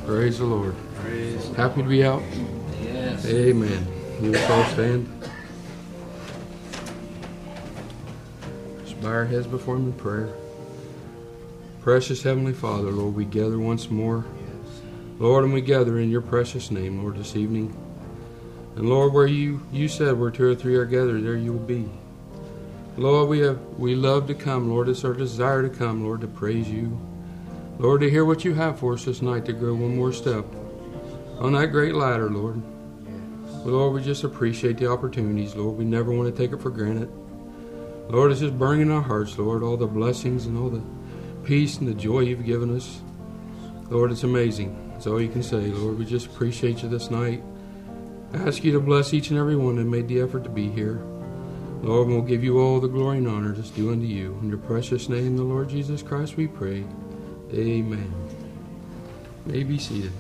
Praise the Lord. Praise. Happy to be out? Yes. Amen. We will all stand. Just bow our heads before Him in prayer. Precious Heavenly Father, Lord, we gather once more. Lord, and we gather in Your precious name, Lord, this evening. And Lord, where you said where 2 or 3 are gathered, there You will be. Lord, we love to come, Lord. It's our desire to come, Lord, to praise You. Lord, to hear what You have for us this night, to go one more step on that great ladder, Lord. But Lord, we just appreciate the opportunities, Lord. We never want to take it for granted. Lord, it's just burning in our hearts, Lord, all the blessings and all the peace and the joy You've given us. Lord, it's amazing. That's all you can say, Lord. We just appreciate You this night. I ask You to bless each and every one that made the effort to be here. Lord, we'll give You all the glory and honor that's due unto You. In Your precious name, the Lord Jesus Christ, we pray. Amen. May be seated.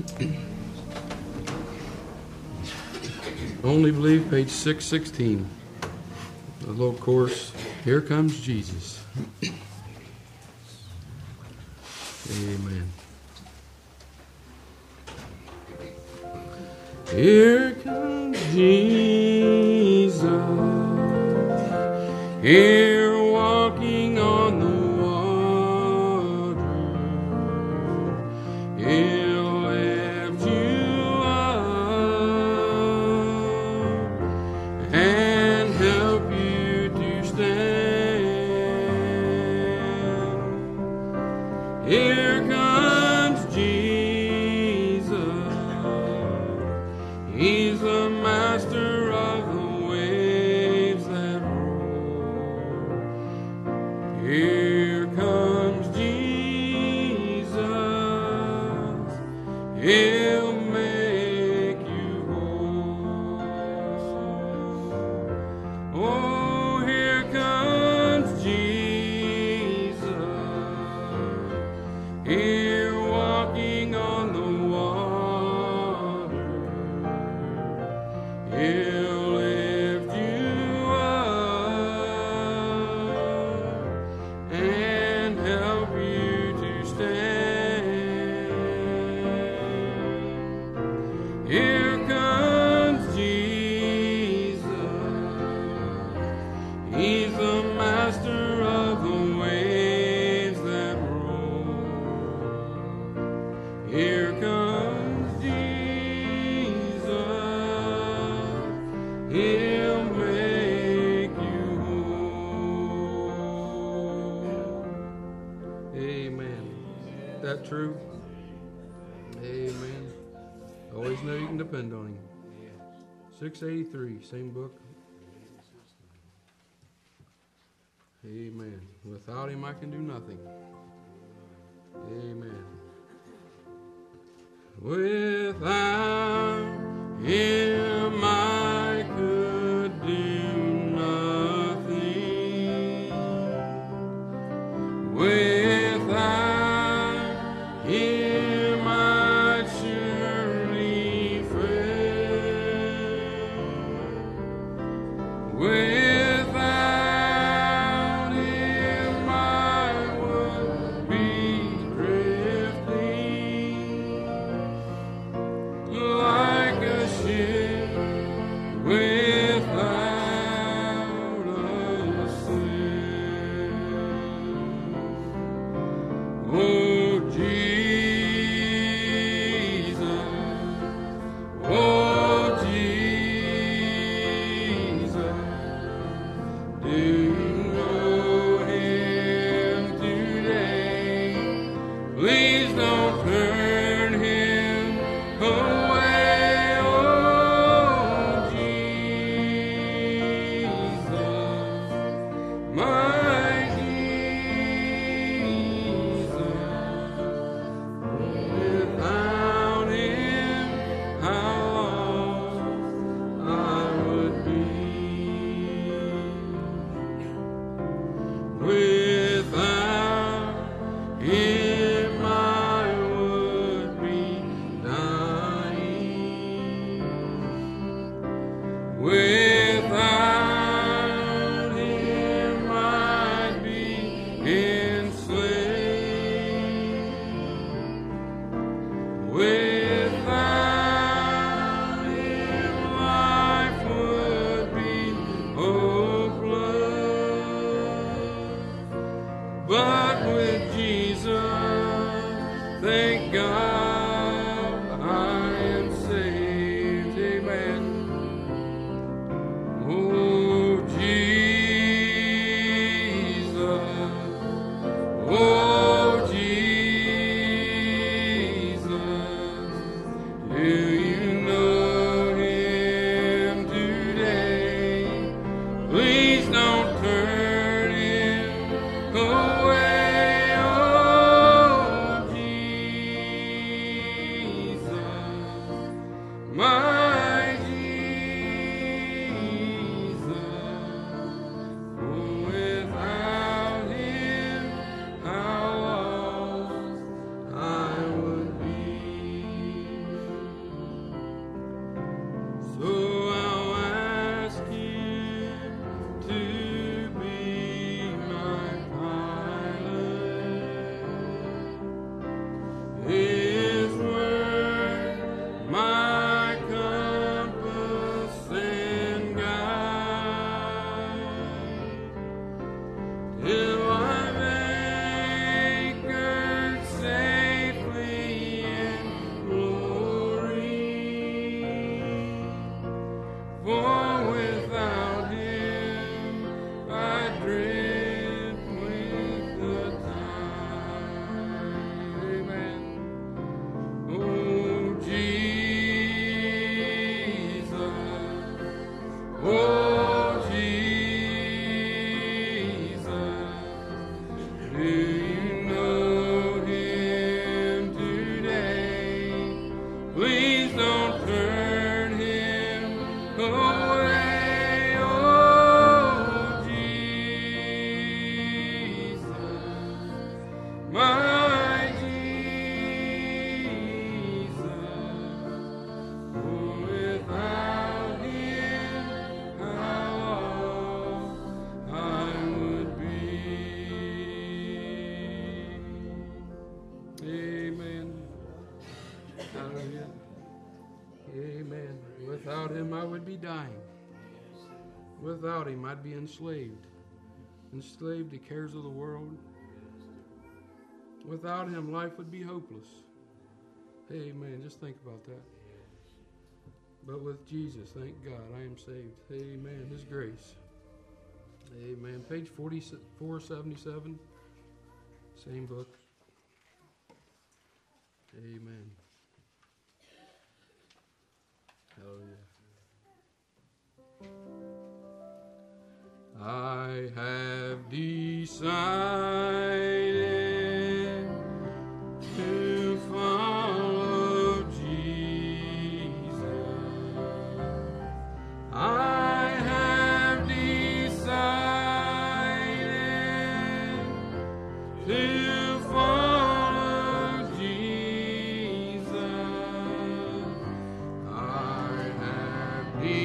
Only Believe, page 616. The little chorus, Here Comes Jesus. Amen. Here comes Jesus, here walking on the water. He'll lift you up and help you to stand. Here comes Jesus. He's the master of the waves that roll. Here comes Jesus. He'll make you whole. Oh, here comes Jesus. Here walking on the water. He'll lift you up and help you to stand. Here comes Jesus. He's the master of the waves that roll. Here comes Jesus. He'll make you whole. Amen. Is that true? Amen. Always know you can depend on Him. 683, same book. Amen. Without Him I can do nothing. Amen. Without Him I could do nothing. Without Him I'd surely fail. Without Him I would be drifting Without Him, life would be hopeless. But with Jesus, thank God, I am saved. Amen. Oh, Jesus. Oh, Jesus. Do you know Him today? Please don't turn Him away. Oh, Jesus, my Jesus. Oh, without Him, how lost I would be. So I'll ask Him to be my pilot. His word, my compass and guide, till I'm anchored safely in glory. For without Him, I drift with the tide. Amen. Oh, Jesus. Oh, Jesus. Do you know Him today? Please don't turn Him away. Oh, Jesus, my Jesus. Oh, without Him, how lost I would be. Amen. Hallelujah. Amen. Without Him, I would be dying. Without Him, I'd be enslaved. Enslaved to cares of the world. Without Him, life would be hopeless. Amen. Just think about that. But with Jesus, thank God, I am saved. Amen. His grace. Amen. Page 477. Same book. Amen. Hallelujah. I have decided to follow Jesus. I have decided to follow Jesus. I have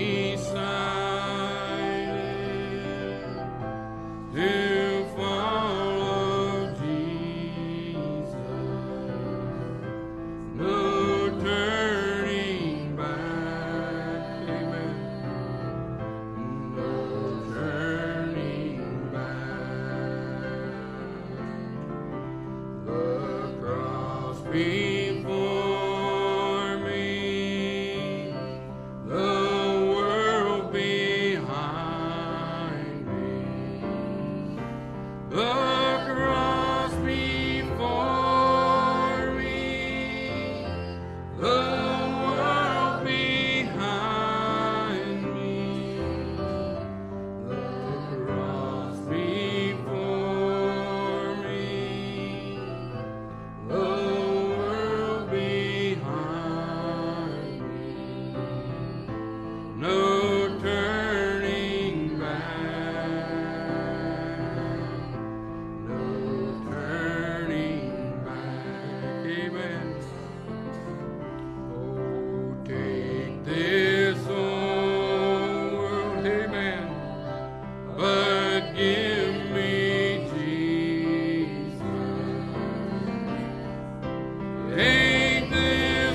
decided to follow Jesus. No turning back. Amen. No turning back. The cross before me, the world behind me. The cross before me, the world behind me. The cross before me, the world behind me. No turning back. No turning back. Amen. Oh, take this old world, amen, but give me Jesus. Take this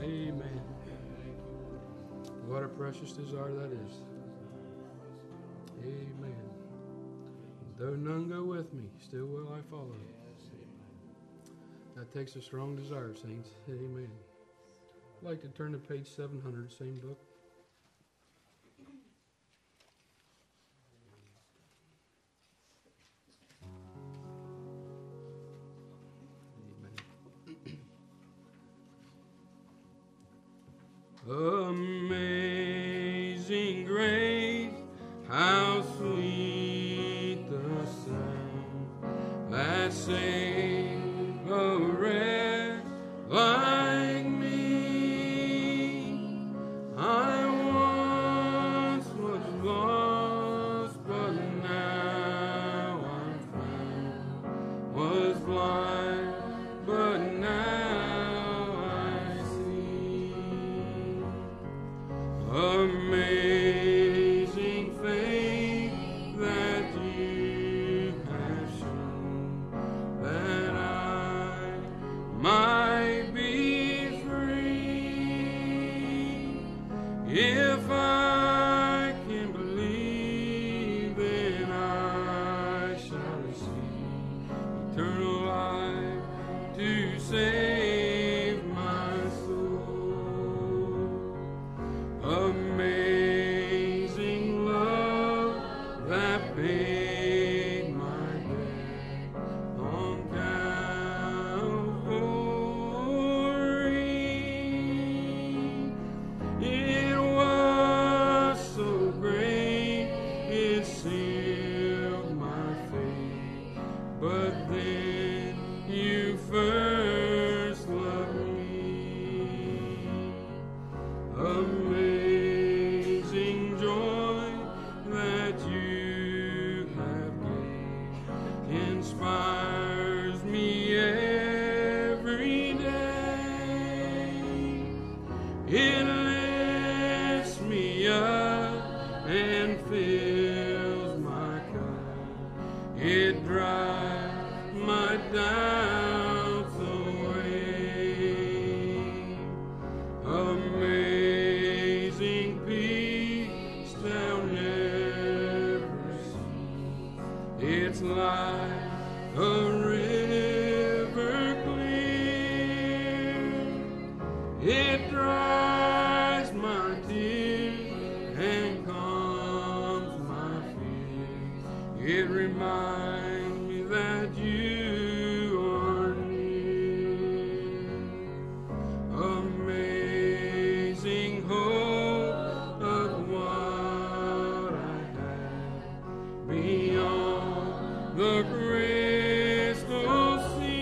Amen. What a precious desire that is. Amen. Though none go with me, still will I follow. That takes a strong desire, saints. Amen. I'd like to turn to page 700, same book. Amazing grace, how sweet the sound that saved a wretch like me. I once was lost, but now I'm found. Was blind, but now I see. Amazing faith that you have shown, that I might be free. If I can believe, then I shall receive eternal life to save my soul. Amazing love that paid my debt on Calvary. It was so great, it sealed my fate. But then you first loved me. Amazing joy that you have gained inspires me every day. It lifts me up and fills my cup. It dries my doubts away. Amazing peace thou never see. It's like a river clear. It dries my tears and calms my fears. It reminds me that you are near. Amazing hope of what I have beyond the crystal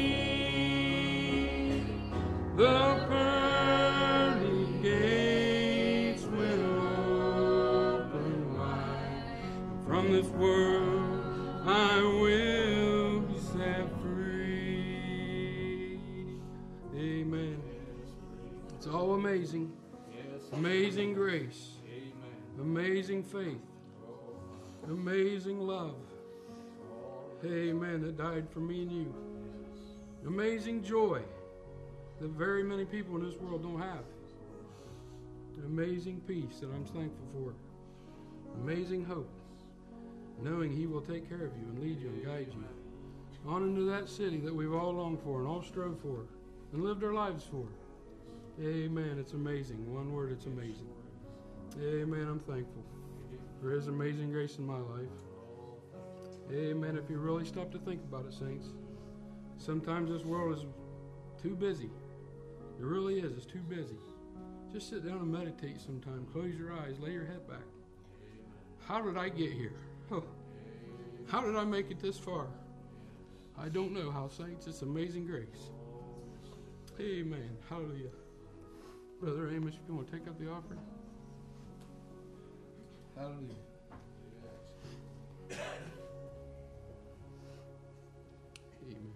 sea. The pearly gates will open wide. From this world I will be set free. Amen. It's all amazing. Amazing grace. Amazing faith. Amazing love. Amen. That died for me and you. Amazing joy that very many people in this world don't have. Amazing peace that I'm thankful for. Amazing hope, knowing He will take care of you and lead you and guide you on into that city that we've all longed for and all strove for and lived our lives for. Amen. It's amazing. One word, it's amazing. Amen. I'm thankful for His amazing grace in my life. Amen. If you really stop to think about it, saints, sometimes this world is too busy. It really is. It's too busy. Just sit down and meditate sometime. Close your eyes. Lay your head back. How did I get here? How did I make it this far? I don't know how, saints. It's amazing grace. Amen. Hallelujah. Brother Amos, you want to take up the offering? Hallelujah. Amen.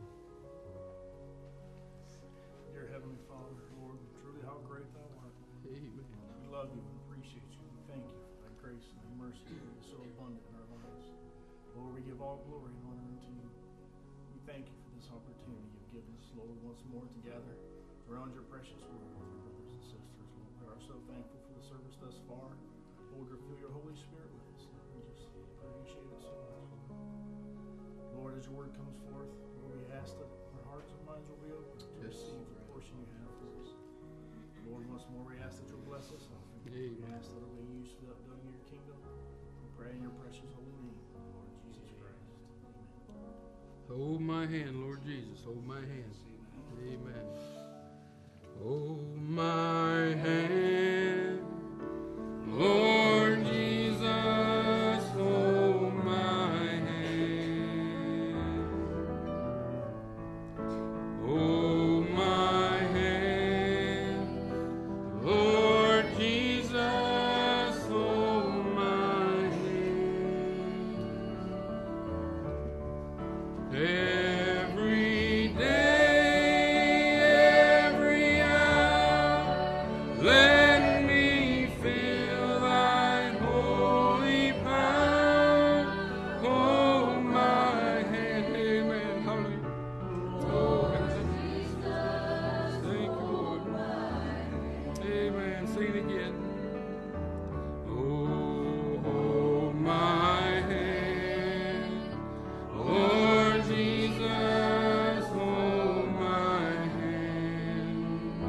Dear Heavenly Father, Lord, truly how great Thou art. Amen. We love You and appreciate You. We thank You for Thy grace and Thy mercy that is so abundant in our lives. Lord, we give all glory and honor unto You. We thank You for this opportunity You've given us, Lord, once more to gather around Your precious word with our brothers and sisters. thus far. Lord, fill your Holy Spirit with us. We just appreciate it so much. Lord, as your word comes forth, Lord, we ask that our hearts and minds will be open to receive the portion you have for us. Lord, once more we ask that you'll bless us. We ask that it'll be used for the upbuilding of your kingdom. We pray in your precious holy name, Lord Jesus Christ. Amen. Hold my hand, Lord Jesus. Hold my hand. Amen. Hold my hand, Lord Jesus. Hold my hand. Hold my hand, Lord Jesus. Hold my hand. Every day, every hour, let me feel thine holy power. Hold my hand. Amen. Hallelujah. Oh, Jesus. Thank you, Lord. Amen. Sing it again. Oh, hold my hand, Lord Jesus, hold my hand.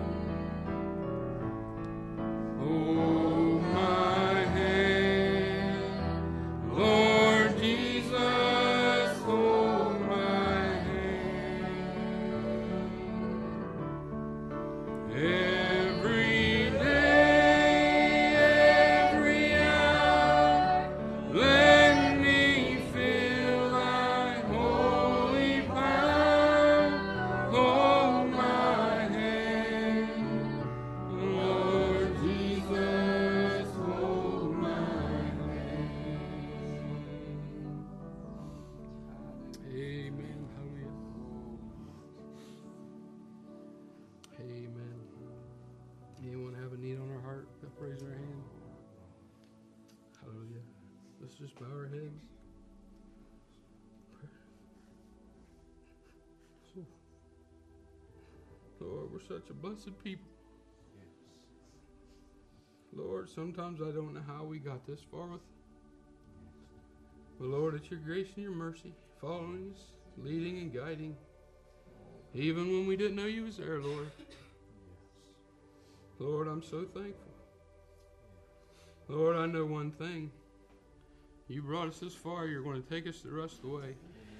Hold my hand, Lord Jesus, hold my hand. Every day, every hour, let me feel thy holy power. Hold my hand, Lord Jesus, hold my hand. Amen. Hallelujah. Amen. Anyone have a need on our heart? Raise our hand. Hallelujah. Let's just bow our heads. Lord, we're such a blessed people. Lord, sometimes I don't know how we got this far with. But Lord, it's your grace and your mercy following us, leading and guiding. Even when we didn't know you was there, Lord. Lord, I'm so thankful. Lord, I know one thing. You brought us this far, you're going to take us the rest of the way.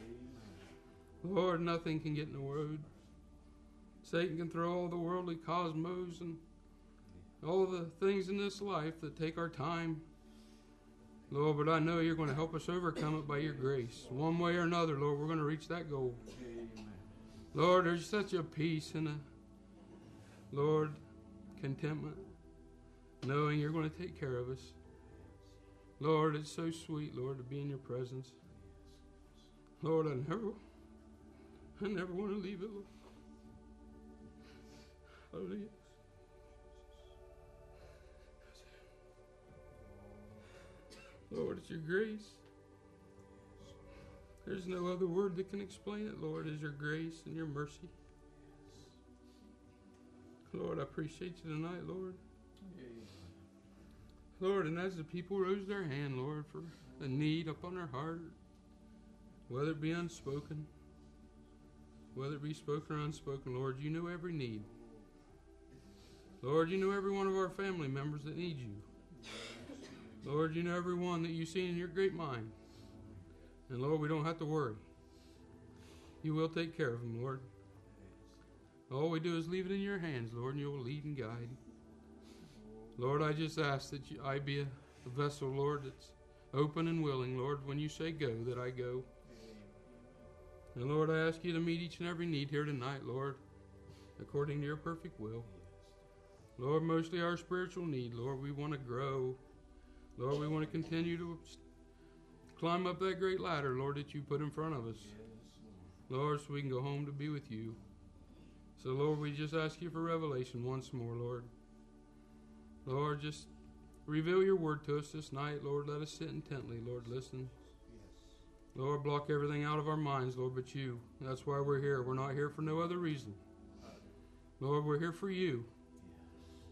Lord, nothing can get in the road. Satan can throw all the worldly cosmos and all the things in this life that take our time. Lord, but I know you're going to help us overcome it by your grace. One way or another, Lord, we're going to reach that goal. Lord, there's such a peace and a, Lord, contentment, knowing you're going to take care of us. Lord, it's so sweet, Lord, to be in your presence. Lord, I never want to leave it, Lord. Hallelujah. Lord, it's your grace. There's no other word that can explain it, Lord, is your grace and your mercy. Lord, I appreciate you tonight, Lord. Lord, and as the people rose their hand, Lord, for a need upon their heart, whether it be unspoken, whether it be spoken or unspoken, Lord, you know every need. Lord, you know every one of our family members that need you. Lord, you know every one that you see in your great mind. And Lord, we don't have to worry. You will take care of them, Lord. All we do is leave it in your hands, Lord, and you will lead and guide. Lord, I just ask that I be a vessel, Lord, that's open and willing, Lord, when you say go, that I go. And Lord, I ask you to meet each and every need here tonight, Lord, according to your perfect will. Lord, mostly our spiritual need, Lord, we want to grow. Lord, we want to continue to climb up that great ladder, Lord, that you put in front of us. Lord, so we can go home to be with you. So, Lord, we just ask you for revelation once more, Lord. Lord, just reveal your word to us this night, Lord. Let us sit intently, Lord, listen. Lord, block everything out of our minds, Lord, but you. That's why we're here. We're not here for no other reason. Lord, we're here for you.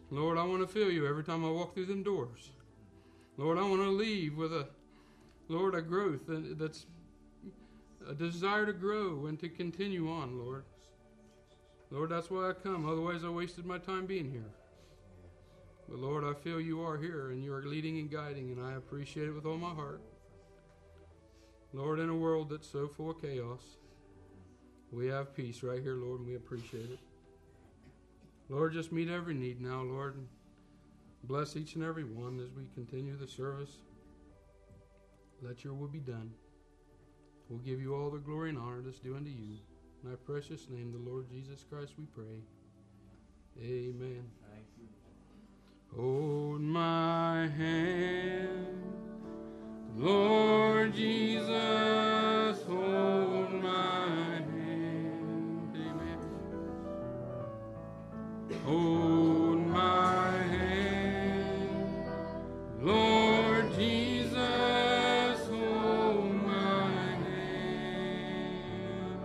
Lord, I want to feel you every time I walk through them doors. Lord, I want to leave with a growth that's a desire to grow and to continue on, Lord. Lord, that's why I come. Otherwise, I wasted my time being here. But Lord, I feel you are here and you are leading and guiding, and I appreciate it with all my heart. Lord, in a world that's so full of chaos, we have peace right here, Lord, and we appreciate it. Lord, just meet every need now, Lord, and bless each and every one as we continue the service. Let your will be done. We'll give you all the glory and honor that's due unto you. In thy precious name, the Lord Jesus Christ, we pray. Amen. Thank you. Hold my hand, Lord Jesus, hold my hand. Amen. Hold my hand, Lord Jesus, hold my hand.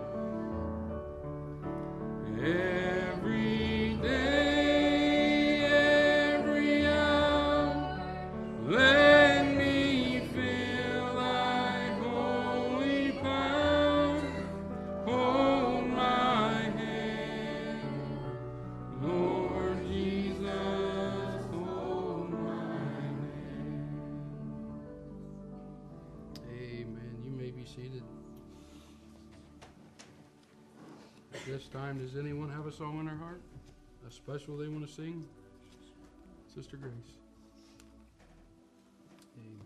Every day, every hour, let me feel thy holy power. Hold my hand, Lord Jesus, hold my hand. Amen. You may be seated. At this time, does anyone have a song in their heart? A special they want to sing? Sister Grace. Amen.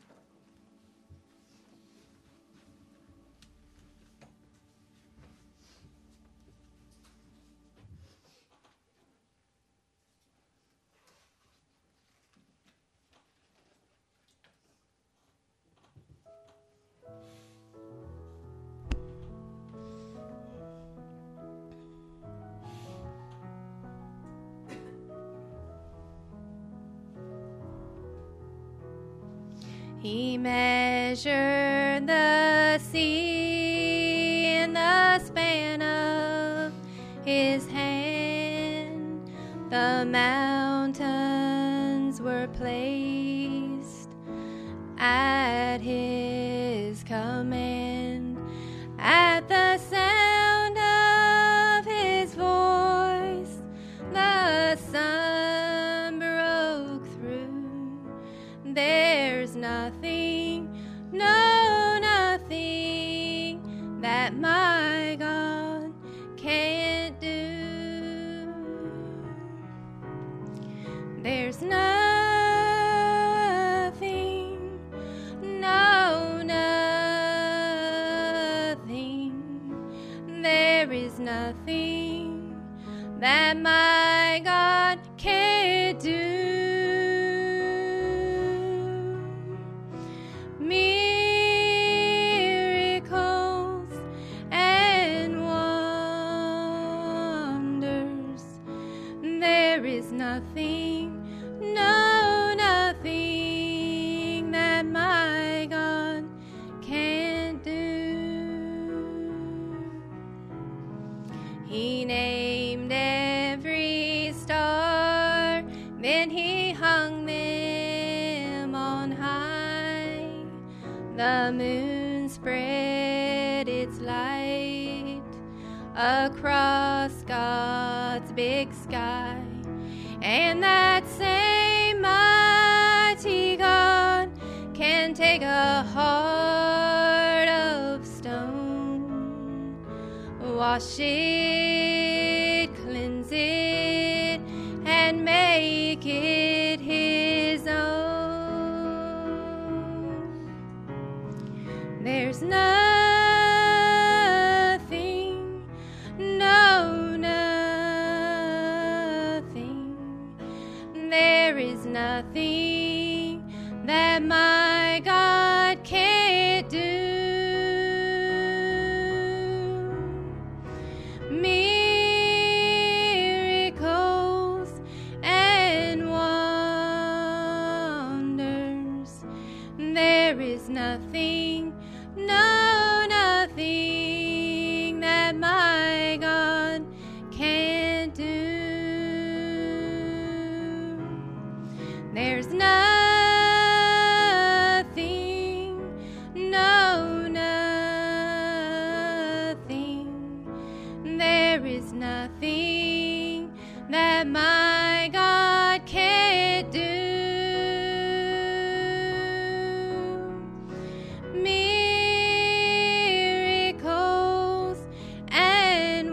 He measured the sea in the span of his hand. The mountains were placed at his command. At the sound of his voice, the sun broke through. There's nothing, no, nothing that my God can't do. There's nothing, no, nothing. There is nothing that my God can't do. Miracles and wonders. There is nothing, no, nothing that my God can't do. He named every star, then he hung them on high. The moon spread its light across God's big sky, and that same mighty God can take a heart of stone, wash it, cleanse it, and make it his own. There's nothing, no, nothing. There is nothing that my God can't do. Miracles and wonders. There is nothing, no, nothing that my God can't do. There's nothing, no, nothing. There is nothing that my God can't do. Miracles and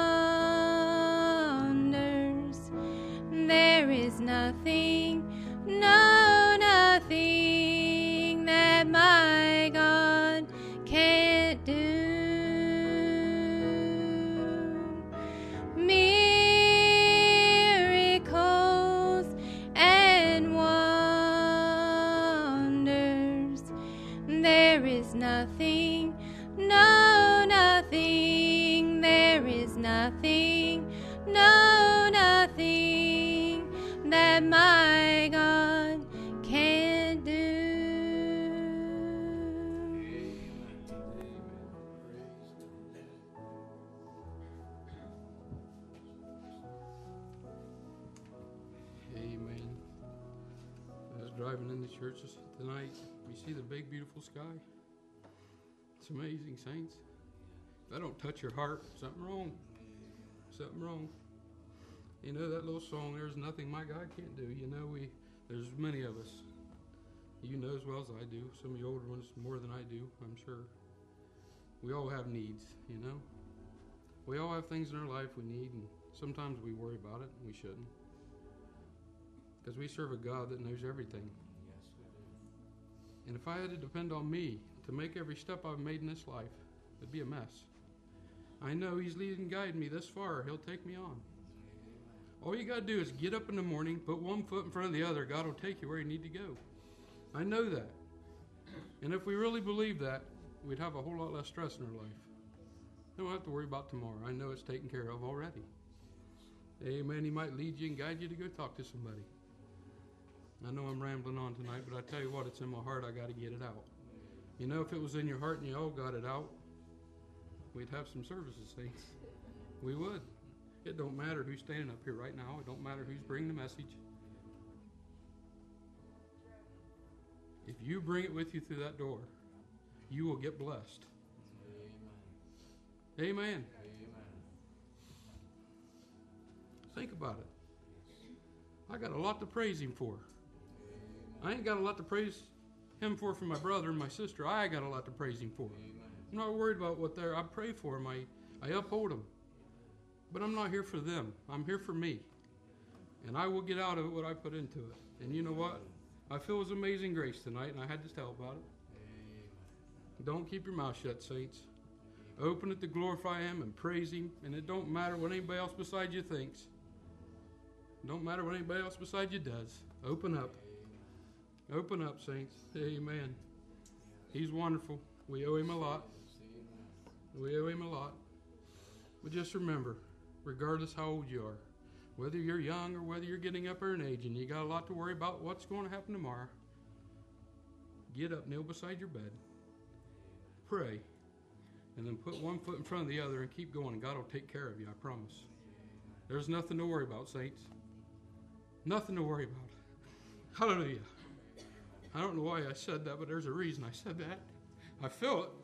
wonders. There is nothing, no, nothing that my God can't do. Miracles and wonders. There is nothing, no, nothing. There is nothing, no, nothing that my God can't do. Amen. I was driving in the church tonight. We see the big, beautiful sky. It's amazing, saints. If that don't touch your heart, something wrong. Something wrong. You know that little song, "There's nothing my God can't do." You know, there's many of us. You know as well as I do. Some of you older ones more than I do, I'm sure. We all have needs, you know. We all have things in our life we need, and sometimes we worry about it, and we shouldn't. Because we serve a God that knows everything. And if I had to depend on me to make every step I've made in this life, it'd be a mess. I know He's leading and guiding me this far. He'll take me on. All you got to do is get up in the morning, put one foot in front of the other. God will take you where you need to go. I know that. And if we really believe that, we'd have a whole lot less stress in our life. Don't have to worry about tomorrow. I know it's taken care of already. Amen. He might lead you and guide you to go talk to somebody. I know I'm rambling on tonight, but I tell you what, it's in my heart. I got to get it out. You know, if it was in your heart and you all got it out, we'd have some services, saints. We would. It don't matter who's standing up here right now. It don't matter who's bringing the message. If you bring it with you through that door, you will get blessed. Amen. Amen. Think about it. I got a lot to praise Him for. I ain't got a lot to praise Him for my brother and my sister. I got a lot to praise Him for. I'm not worried about what they're. I pray for them. I uphold them. But I'm not here for them. I'm here for me. And I will get out of it what I put into it. And you know what? I feel His amazing grace tonight, and I had to tell about it. Don't keep your mouth shut, saints. Open it to glorify Him and praise Him. And it don't matter what anybody else beside you thinks. Don't matter what anybody else beside you does. Open up. Open up, saints. Amen. He's wonderful. We owe Him a lot. We owe Him a lot. But just remember, regardless how old you are, whether you're young or whether you're getting up there in age and you got a lot to worry about what's going to happen tomorrow, get up, kneel beside your bed, pray, and then put one foot in front of the other and keep going, and God will take care of you, I promise. There's nothing to worry about, saints. Nothing to worry about. Hallelujah. I don't know why I said that, but there's a reason I said that. I feel it.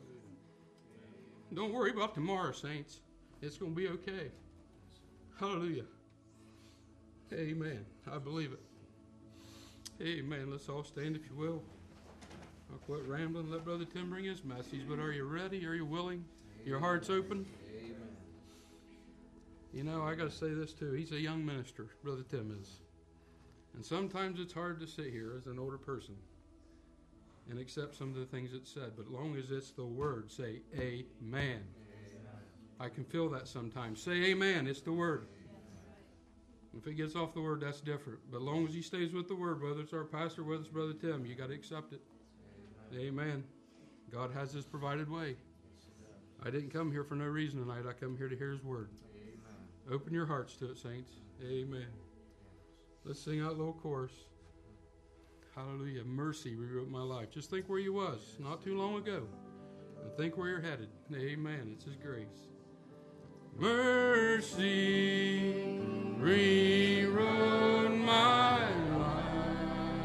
Don't worry about tomorrow, saints. It's going to be okay. Hallelujah. Amen. I believe it. Amen. Let's all stand if you will. I'll quit rambling. Let Brother Tim bring his message. But are you ready? Are you willing? Your heart's open? Amen. You know, I got to say this too. He's a young minister, Brother Tim is. And sometimes it's hard to sit here as an older person and accept some of the things it's said. But long as it's the word, say amen. I can feel that sometimes. Say amen. It's the word. If it gets off the word, that's different. But long as he stays with the word, whether it's our pastor, whether it's Brother Tim, you got to accept it. Amen. God has His provided way. I didn't come here for no reason tonight. I come here to hear His word. Open your hearts to it, saints. Amen. Let's sing out a little chorus. Hallelujah. Mercy rewrote my life. Just think where you was not too long ago. And think where you're headed. Amen. It's His grace. Mercy rewrote my life.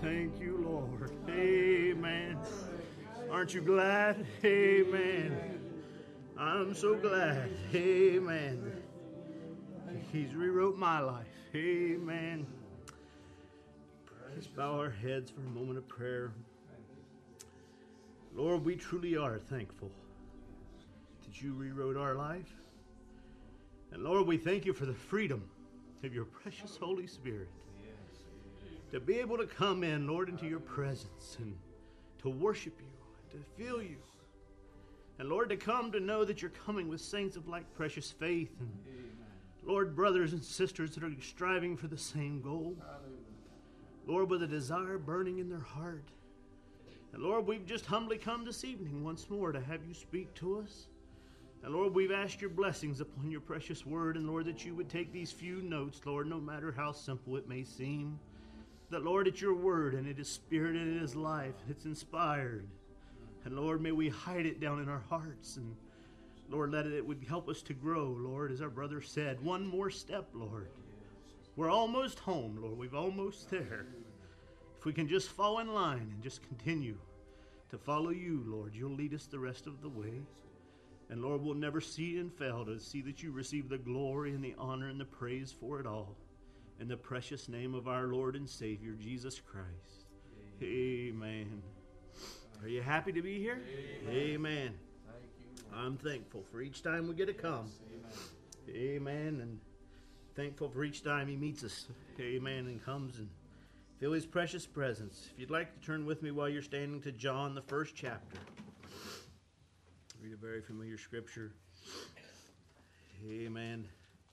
Thank you, Lord. Amen. Aren't you glad? Amen. I'm so glad. Amen. He's rewrote my life. Amen. Let's bow our heads for a moment of prayer. Lord, we truly are thankful that you rewrote our life. And Lord, we thank you for the freedom of your precious Holy Spirit. To be able to come in, Lord, into your presence and to worship you, to feel you. And Lord, to come to know that you're coming with saints of like precious faith. And Lord, brothers and sisters that are striving for the same goal. Lord, with a desire burning in their heart. And Lord, we've just humbly come this evening once more to have you speak to us. And Lord, we've asked your blessings upon your precious word. And Lord, that you would take these few notes, Lord, no matter how simple it may seem. That, Lord, it's your word, and it is spirit, and it is life, and it's inspired. And, Lord, may we hide it down in our hearts. And, Lord, let it would help us to grow, Lord, as our brother said. One more step, Lord. We're almost home, Lord. We've almost there. If we can just fall in line and just continue to follow you, Lord, you'll lead us the rest of the way. And, Lord, we'll never see and fail to see that you receive the glory and the honor and the praise for it all. In the precious name of our Lord and Savior, Jesus Christ. Amen. Are you happy to be here? Amen. I'm thankful for each time we get to come. Amen. And thankful for each time he meets us. Amen. And comes and feel his precious presence. If you'd like to turn with me while you're standing to John, the 1st chapter. Read a very familiar scripture. Amen.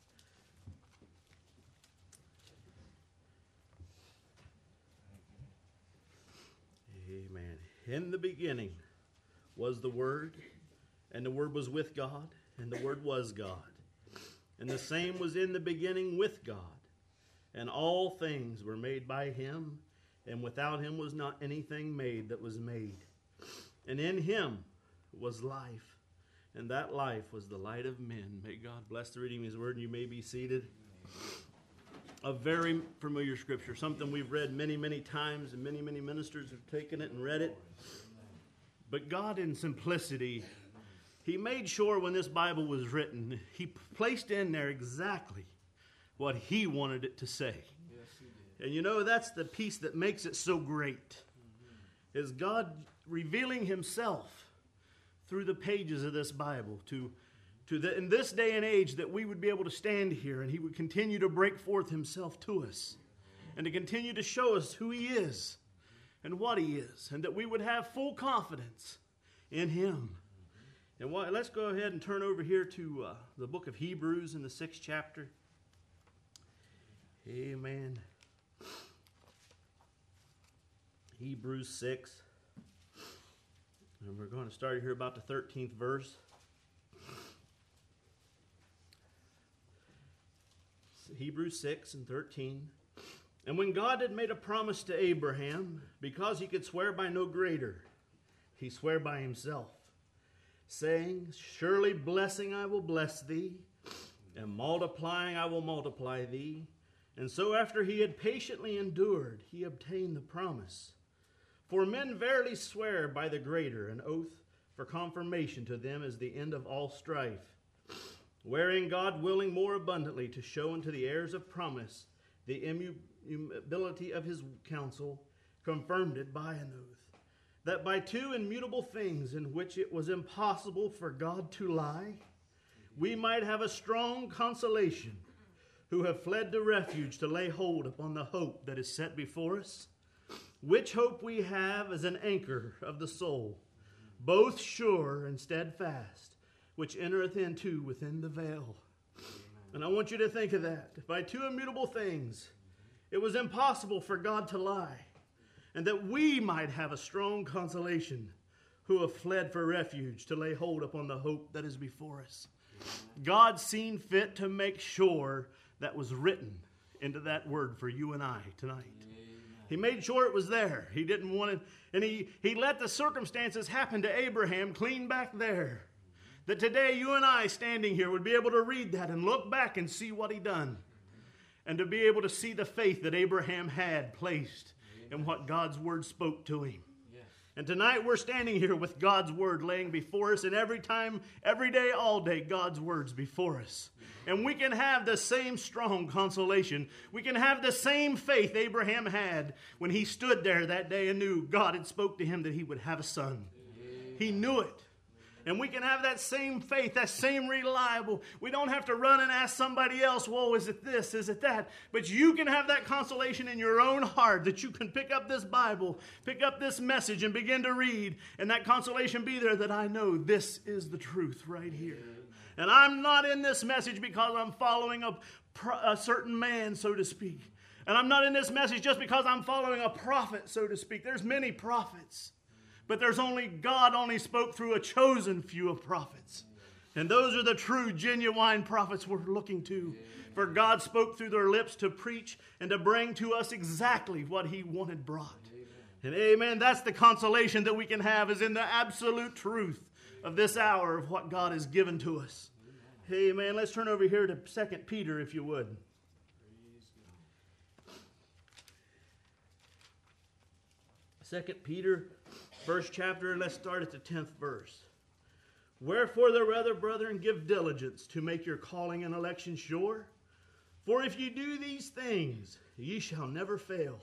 Amen. In the beginning was the Word, and the Word was with God, and the Word was God. And the same was in the beginning with God. And all things were made by him, and without him was not anything made that was made. And in him was life, and that life was the light of men. May God bless the reading of his word, and you may be seated. A very familiar scripture, something we've read many, many times, and many, many ministers have taken it and read it. But God in simplicity, he made sure when this Bible was written, he placed in there exactly what he wanted it to say. Yes, he did. And you know, that's the piece that makes it so great, is God revealing himself through the pages of this Bible in this day and age, that we would be able to stand here and he would continue to break forth himself to us and to continue to show us who he is and what he is, and that we would have full confidence in him. And let's go ahead and turn over here to the book of Hebrews in the 6th chapter. Amen. Hebrews 6. And we're going to start here about the 13th verse. Hebrews 6 and 13. And when God had made a promise to Abraham, because he could swear by no greater, he swore by himself, saying, surely blessing I will bless thee, and multiplying I will multiply thee. And so after he had patiently endured, he obtained the promise. For men verily swear by the greater, an oath for confirmation to them is the end of all strife. Wherein God willing more abundantly to show unto the heirs of promise the immutability of his counsel, confirmed it by an oath, that by two immutable things in which it was impossible for God to lie, we might have a strong consolation, who have fled to refuge to lay hold upon the hope that is set before us, which hope we have as an anchor of the soul, both sure and steadfast, which entereth into within the veil. And I want you to think of that. By two immutable things, it was impossible for God to lie, and that we might have a strong consolation, who have fled for refuge to lay hold upon the hope that is before us. God seen fit to make sure that was written into that word for you and I tonight. He made sure it was there. He didn't want it, and he let the circumstances happen to Abraham clean back there. That today you and I standing here would be able to read that and look back and see what he done. And to be able to see the faith that Abraham had placed and what God's Word spoke to him. And tonight we're standing here with God's Word laying before us, and every time, every day, all day, God's Word's before us. And we can have the same strong consolation. We can have the same faith Abraham had when he stood there that day and knew God had spoke to him that he would have a son. He knew it. And we can have that same faith, that same reliable. We don't have to run and ask somebody else, whoa, is it this, is it that? But you can have that consolation in your own heart that you can pick up this Bible, pick up this message and begin to read. And that consolation be there that I know this is the truth right here. And I'm not in this message because I'm following a certain man, so to speak. And I'm not in this message just because I'm following a prophet, so to speak. There's many prophets. But God only spoke through a chosen few of prophets. And those are the true, genuine prophets we're looking to. For God spoke through their lips to preach and to bring to us exactly what he wanted brought. And amen, that's the consolation that we can have, is in the absolute truth of this hour of what God has given to us. Amen. Let's turn over here to 2 Peter, if you would. 2 Peter, first chapter, and let's start at the 10th verse. Wherefore the rather, brethren, give diligence to make your calling and election sure. For if you do these things, ye shall never fail.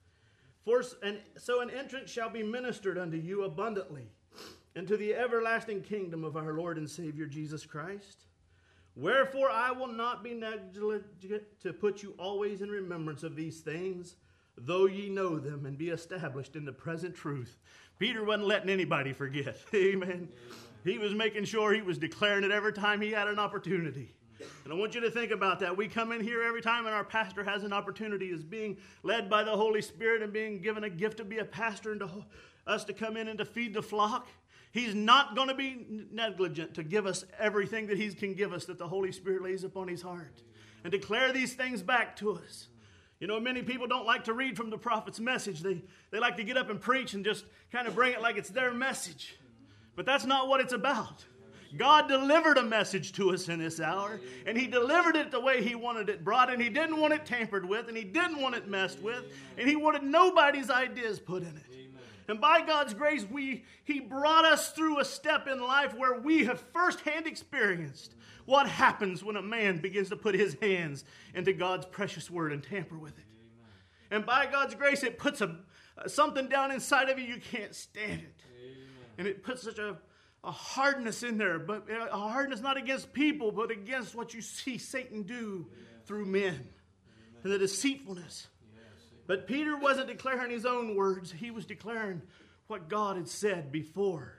So an entrance shall be ministered unto you abundantly into the everlasting kingdom of our Lord and Savior Jesus Christ. Wherefore I will not be negligent to put you always in remembrance of these things, though ye know them and be established in the present truth. Peter wasn't letting anybody forget. Amen. He was making sure he was declaring it every time he had an opportunity. And I want you to think about that. We come in here every time and our pastor has an opportunity, is being led by the Holy Spirit and being given a gift to be a pastor and to us to come in and to feed the flock. He's not going to be negligent to give us everything that he can give us that the Holy Spirit lays upon his heart and declare these things back to us. You know, many people don't like to read from the prophet's message. They like to get up and preach and just kind of bring it like it's their message. But that's not what it's about. God delivered a message to us in this hour, and he delivered it the way he wanted it brought, and he didn't want it tampered with, and he didn't want it messed with, and he wanted nobody's ideas put in it. And by God's grace, he brought us through a step in life where we have firsthand experienced what happens when a man begins to put his hands into God's precious word and tamper with it. And by God's grace, it puts something down inside of you can't stand it. And it puts such a hardness in there, but a hardness not against people, but against what you see Satan do through men and the deceitfulness. But Peter wasn't declaring his own words. He was declaring what God had said before.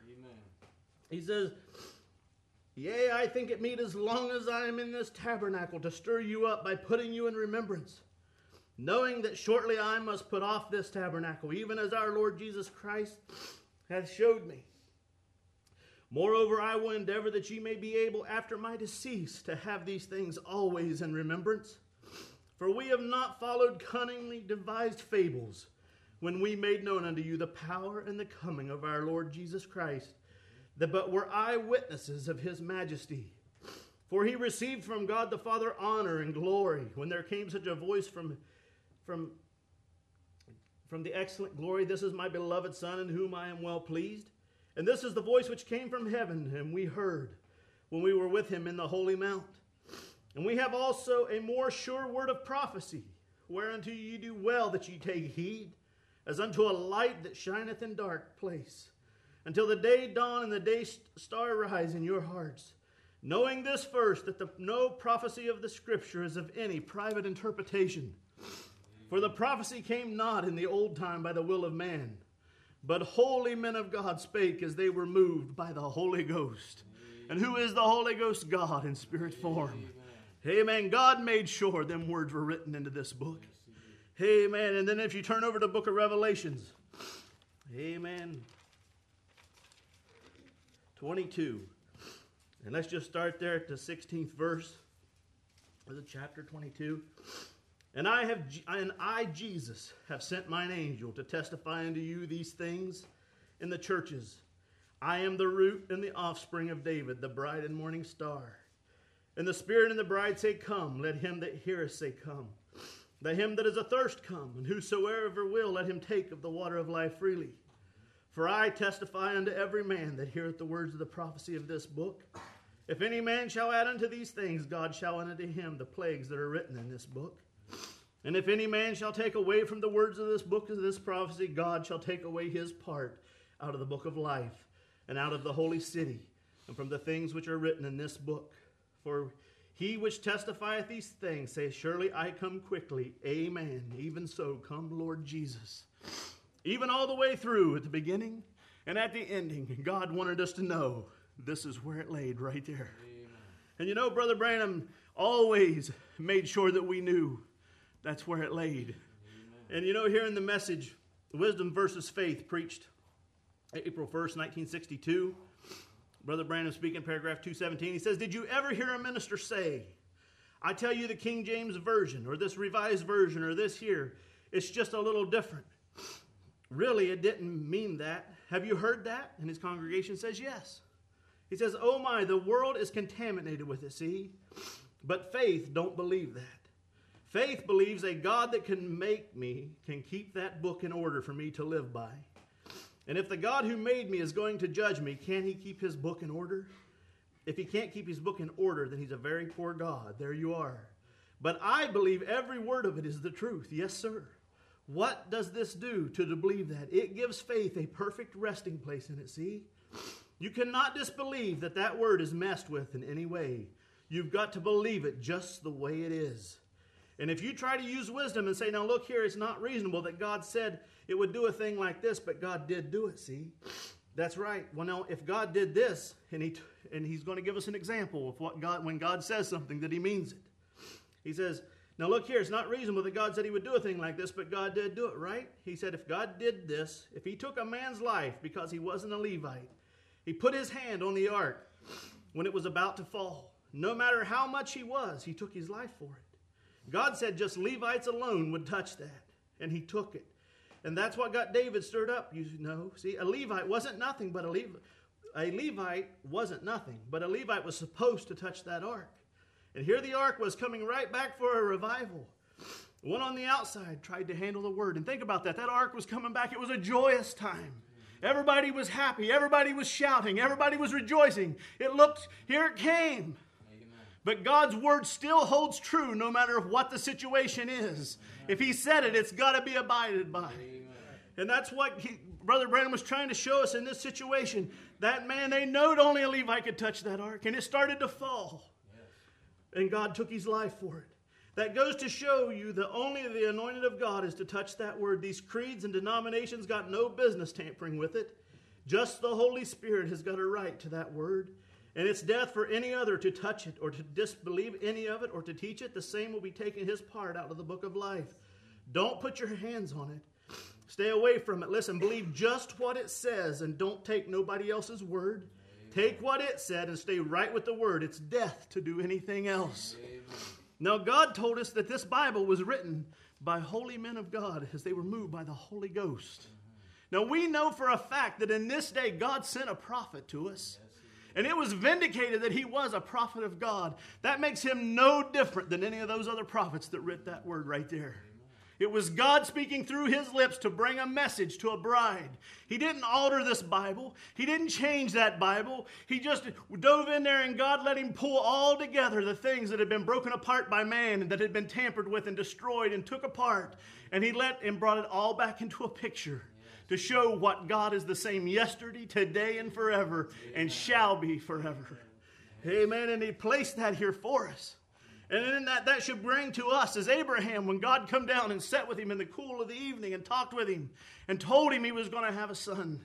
He says, yea, I think it meet as long as I am in this tabernacle to stir you up by putting you in remembrance, knowing that shortly I must put off this tabernacle, even as our Lord Jesus Christ hath showed me. Moreover, I will endeavor that ye may be able after my decease to have these things always in remembrance. For we have not followed cunningly devised fables when we made known unto you the power and the coming of our Lord Jesus Christ, but were eyewitnesses of his majesty. For he received from God the Father honor and glory when there came such a voice from the excellent glory, this is my beloved Son in whom I am well pleased. And this is the voice which came from heaven, and we heard when we were with him in the holy mount. And we have also a more sure word of prophecy, whereunto ye do well that ye take heed, as unto a light that shineth in dark place, until the day dawn and the day star rise in your hearts. Knowing this first, that no prophecy of the Scripture is of any private interpretation. For the prophecy came not in the old time by the will of man, but holy men of God spake as they were moved by the Holy Ghost. And who is the Holy Ghost? God in spirit form. Amen. God made sure them words were written into this book. Amen. And then if you turn over to the book of Revelations. Amen. 22. And let's just start there at the 16th verse of the chapter 22. And I, Jesus, have sent mine angel to testify unto you these things in the churches. I am the root and the offspring of David, the bright and morning star. And the Spirit and the bride say, come. Let him that heareth say, come. Let him that is athirst come, and whosoever will, let him take of the water of life freely. For I testify unto every man that heareth the words of the prophecy of this book, if any man shall add unto these things, God shall add unto him the plagues that are written in this book. And if any man shall take away from the words of this book of this prophecy, God shall take away his part out of the book of life, and out of the holy city, and from the things which are written in this book. For he which testifieth these things saith, Surely I come quickly. Amen. Even so, come Lord Jesus. Even all the way through, at the beginning and at the ending, God wanted us to know this is where it laid right there. Amen. And you know, Brother Branham always made sure that we knew that's where it laid. Amen. And you know, here in the message, Wisdom versus Faith, preached April 1st, 1962, Brother Branham speaking, paragraph 217, he says, Did you ever hear a minister say, I tell you the King James Version, or this Revised Version, or this here, it's just a little different. Really, it didn't mean that. Have you heard that? And his congregation says, yes. He says, oh my, the world is contaminated with it, see? But faith don't believe that. Faith believes a God that can make me can keep that book in order for me to live by. And if the God who made me is going to judge me, can he keep his book in order? If he can't keep his book in order, then he's a very poor God. There you are. But I believe every word of it is the truth. Yes, sir. What does this do to believe that? It gives faith a perfect resting place in it, see? You cannot disbelieve that that word is messed with in any way. You've got to believe it just the way it is. And if you try to use wisdom and say, now look here, it's not reasonable that God said it would do a thing like this, but God did do it, see? That's right. Well, now, if God did this, and he's going to give us an example of what God, when God says something, that he means it. He says, now look here, it's not reasonable that God said he would do a thing like this, but God did do it, right? He said if God did this, if he took a man's life because he wasn't a Levite, he put his hand on the ark when it was about to fall. No matter how much he was, he took his life for it. God said just Levites alone would touch that, and he took it. And that's what got David stirred up, you know. See, a Levite wasn't nothing, but a Levite wasn't nothing, but a Levite was supposed to touch that ark. And here the ark was coming right back for a revival. One on the outside tried to handle the word. And think about that. That ark was coming back. It was a joyous time. Everybody was happy. Everybody was shouting. Everybody was rejoicing. It looked, here it came. Amen. But God's word still holds true no matter what the situation is. Amen. If he said it, it's got to be abided by. Amen. And that's what Brother Branham was trying to show us in this situation. That man, they knowed only a Levite could touch that ark. And it started to fall. And God took his life for it. That goes to show you that only the anointed of God is to touch that word. These creeds and denominations got no business tampering with it. Just the Holy Spirit has got a right to that word. And it's death for any other to touch it or to disbelieve any of it or to teach it. The same will be taking his part out of the book of life. Don't put your hands on it. Stay away from it. Listen, believe just what it says and don't take nobody else's word. Take what it said and stay right with the word. It's death to do anything else. Amen. Now, God told us that this Bible was written by holy men of God as they were moved by the Holy Ghost. Now, we know for a fact that in this day, God sent a prophet to us. And it was vindicated that he was a prophet of God. That makes him no different than any of those other prophets that writ that word right there. It was God speaking through his lips to bring a message to a bride. He didn't alter this Bible. He didn't change that Bible. He just dove in there and God let him pull all together the things that had been broken apart by man and that had been tampered with and destroyed and took apart. And he brought it all back into a picture to show what God is the same yesterday, today, and forever, and shall be forever. Amen. And he placed that here for us. And then that should bring to us as Abraham, when God come down and sat with him in the cool of the evening and talked with him and told him he was going to have a son.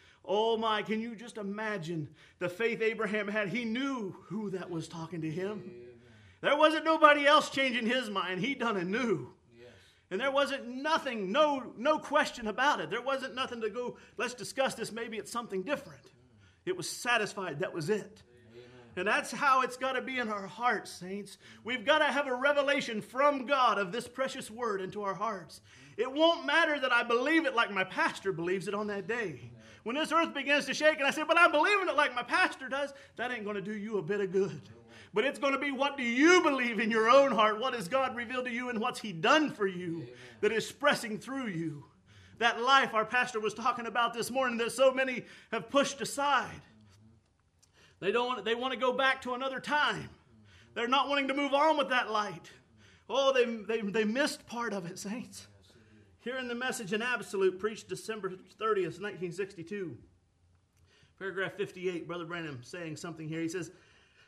Oh my, can you just imagine the faith Abraham had? He knew who that was talking to him. Amen. There wasn't nobody else changing his mind. He done it knew. Yes. And there wasn't nothing, no question about it. There wasn't nothing to go, let's discuss this, maybe it's something different. It was satisfied, that was it. And that's how it's got to be in our hearts, saints. We've got to have a revelation from God of this precious word into our hearts. It won't matter that I believe it like my pastor believes it on that day. When this earth begins to shake and I say, but I'm believing it like my pastor does, that ain't going to do you a bit of good. But it's going to be, what do you believe in your own heart? What has God revealed to you and what's He done for you that is expressing through you? That life our pastor was talking about this morning that so many have pushed aside. They want to go back to another time. They're not wanting to move on with that light. Oh, they missed part of it, saints. Here in the Message in Absolute, preached December 30th, 1962. Paragraph 58, Brother Branham saying something here. He says,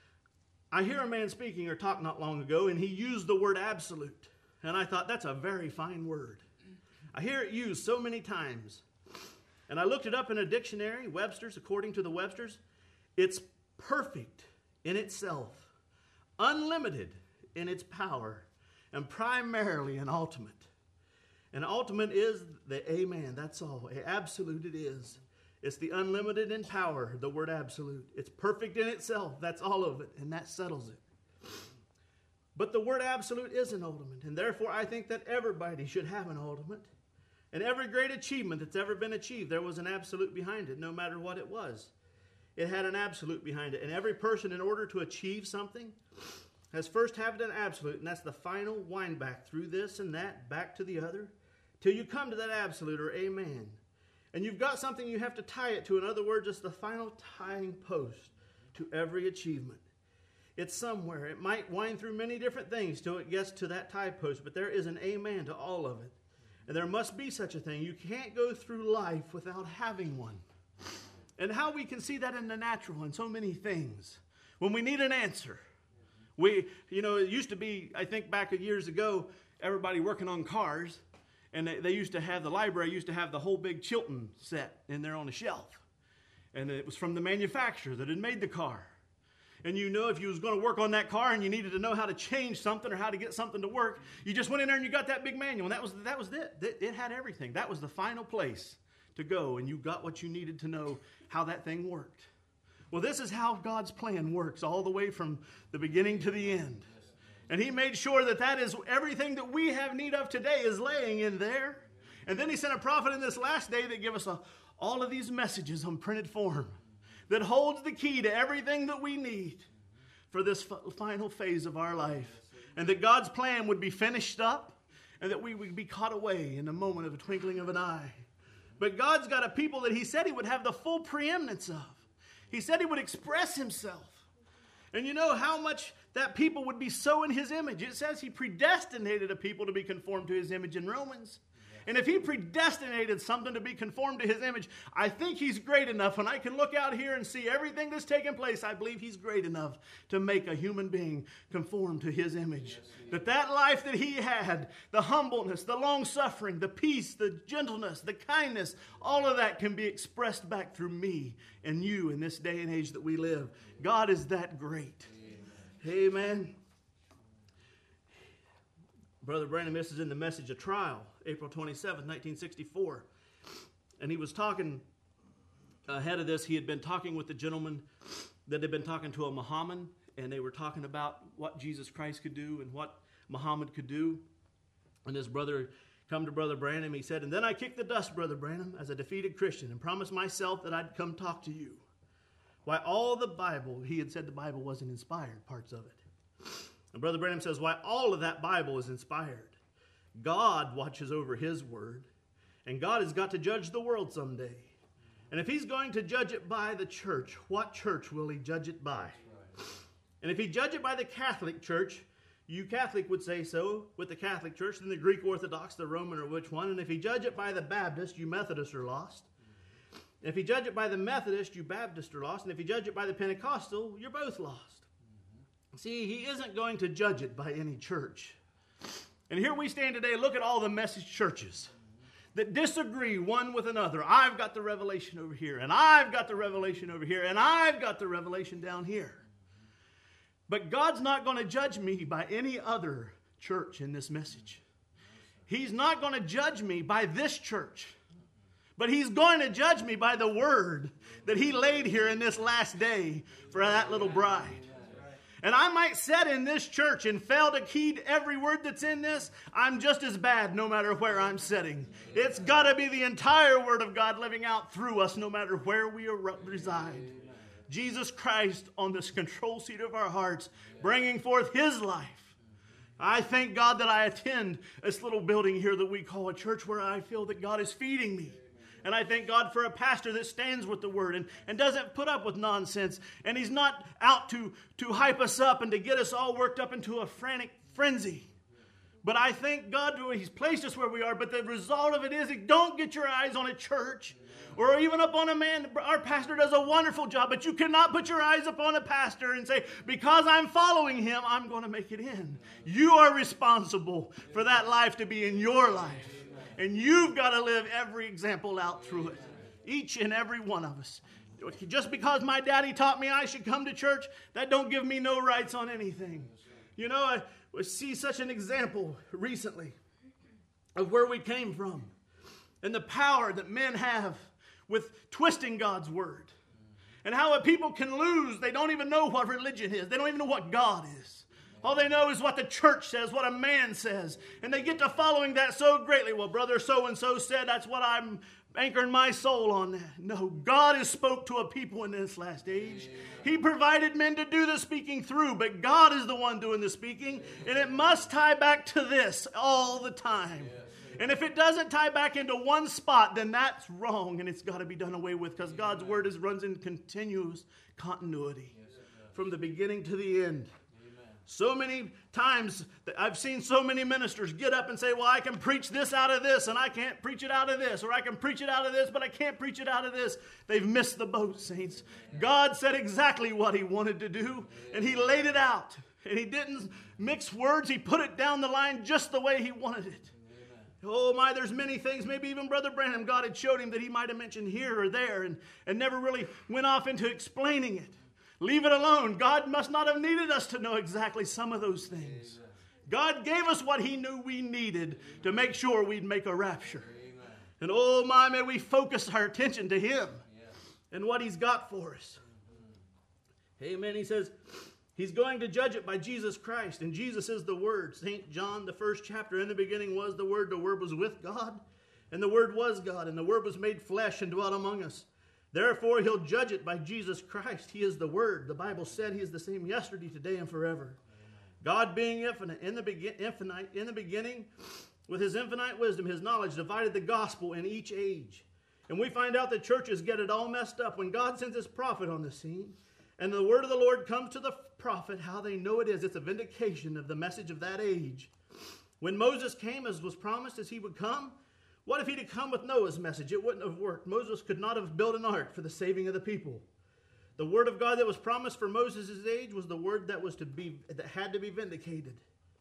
I hear a man speaking or talk not long ago, and he used the word absolute. And I thought, that's a very fine word. I hear it used so many times. And I looked it up in a dictionary, Webster's, according to the Webster's. It's perfect in itself, unlimited in its power, and primarily an ultimate. An ultimate is the amen, that's all. Absolute it is. It's the unlimited in power, the word absolute. It's perfect in itself, that's all of it, and that settles it. But the word absolute is an ultimate, and therefore I think that everybody should have an ultimate. And every great achievement that's ever been achieved, there was an absolute behind it, no matter what it was. It had an absolute behind it. And every person, in order to achieve something, has first had an absolute, and that's the final wind back through this and that, back to the other, till you come to that absolute or amen. And you've got something you have to tie it to. In other words, it's the final tying post to every achievement. It's somewhere. It might wind through many different things till it gets to that tie post, but there is an amen to all of it. And there must be such a thing. You can't go through life without having one. And how we can see that in the natural in so many things. When we need an answer. It used to be, I think back years ago, everybody working on cars, and they used to have, the library used to have the whole big Chilton set in there on a shelf. And it was from the manufacturer that had made the car. And if you was going to work on that car and you needed to know how to change something or how to get something to work, you just went in there and you got that big manual. And that was it. It had everything. That was the final place to go, and you got what you needed to know how that thing worked. Well, this is how God's plan works all the way from the beginning to the end. And He made sure that is everything that we have need of today is laying in there. And then He sent a prophet in this last day that give us all of these messages on printed form that holds the key to everything that we need for this final phase of our life. And that God's plan would be finished up and that we would be caught away in the moment of a twinkling of an eye. But God's got a people that He said He would have the full preeminence of. He said He would express Himself. And you know how much that people would be so in His image. It says He predestinated a people to be conformed to His image in Romans. And if He predestinated something to be conformed to His image, I think He's great enough. When I can look out here and see everything that's taken place, I believe He's great enough to make a human being conform to His image. That life that He had, the humbleness, the long-suffering, the peace, the gentleness, the kindness, all of that can be expressed back through me and you in this day and age that we live. God is that great. Amen. Brother Branham, this is in the Message of Trial, April 27th, 1964. And he was talking, ahead of this, he had been talking with the gentleman that had been talking to a Muhammad, and they were talking about what Jesus Christ could do and what Muhammad could do. And his brother come to Brother Branham, he said, and then I kicked the dust, Brother Branham, as a defeated Christian, and promised myself that I'd come talk to you. Why, all the Bible, he had said the Bible wasn't inspired, parts of it. And Brother Branham says, why, all of that Bible is inspired. God watches over His word, and God has got to judge the world someday. And if He's going to judge it by the church, what church will He judge it by? And if He judge it by the Catholic Church, you Catholic would say so with the Catholic Church, then the Greek Orthodox, the Roman, or which one? And if He judge it by the Baptist, you Methodists are lost. And if He judge it by the Methodist, you Baptists are lost. And if He judge it by the Pentecostal, you're both lost. See, He isn't going to judge it by any church. And here we stand today, look at all the message churches that disagree one with another. I've got the revelation over here, and I've got the revelation over here, and I've got the revelation down here. But God's not going to judge me by any other church in this message. He's not going to judge me by this church. But He's going to judge me by the word that He laid here in this last day for that little bride. And I might sit in this church and fail to heed every word that's in this. I'm just as bad no matter where I'm sitting. It's got to be the entire Word of God living out through us no matter where we reside. Jesus Christ on this control seat of our hearts, bringing forth His life. I thank God that I attend this little building here that we call a church, where I feel that God is feeding me. And I thank God for a pastor that stands with the Word and doesn't put up with nonsense. And he's not out to hype us up and to get us all worked up into a frantic frenzy. But I thank God that He's placed us where we are. But the result of it is, don't get your eyes on a church or even upon a man. Our pastor does a wonderful job, but you cannot put your eyes upon a pastor and say, because I'm following him, I'm going to make it in. You are responsible for that life to be in your life. And you've got to live every example out through it. Each and every one of us. Just because my daddy taught me I should come to church, that don't give me no rights on anything. You know, I see such an example recently of where we came from and the power that men have with twisting God's word. And how people can lose. They don't even know what religion is. They don't even know what God is. All they know is what the church says, what a man says. And they get to following that so greatly. Well, brother so-and-so said, that's what I'm anchoring my soul on that. No, God has spoke to a people in this last age. He provided men to do the speaking through, but God is the one doing the speaking. And it must tie back to this all the time. And if it doesn't tie back into one spot, then that's wrong, and it's got to be done away with, because God's word runs in continuous continuity from the beginning to the end. So many times that I've seen so many ministers get up and say, well, I can preach this out of this, and I can't preach it out of this, or I can preach it out of this, but I can't preach it out of this. They've missed the boat, saints. God said exactly what He wanted to do, and He laid it out. And He didn't mix words. He put it down the line just the way He wanted it. Oh my, there's many things. Maybe even Brother Branham, God had showed him that he might have mentioned here or there and never really went off into explaining it. Leave it alone. God must not have needed us to know exactly some of those things. God gave us what He knew we needed to make sure we'd make a rapture. And oh my, may we focus our attention to Him and what He's got for us. Amen. He says, He's going to judge it by Jesus Christ. And Jesus is the Word. St. John, the 1st chapter, in the beginning was the Word. The Word was with God. And the Word was God. And the Word was made flesh and dwelt among us. Therefore, He'll judge it by Jesus Christ. He is the Word. The Bible said He is the same yesterday, today, and forever. God being infinite, in the beginning, with His infinite wisdom, His knowledge, divided the gospel in each age. And we find out that churches get it all messed up when God sends His prophet on the scene. And the word of the Lord comes to the prophet, how they know it is. It's a vindication of the message of that age. When Moses came, as was promised, as he would come, what if he'd have come with Noah's message? It wouldn't have worked. Moses could not have built an ark for the saving of the people. The word of God that was promised for Moses' age was the word that had to be vindicated.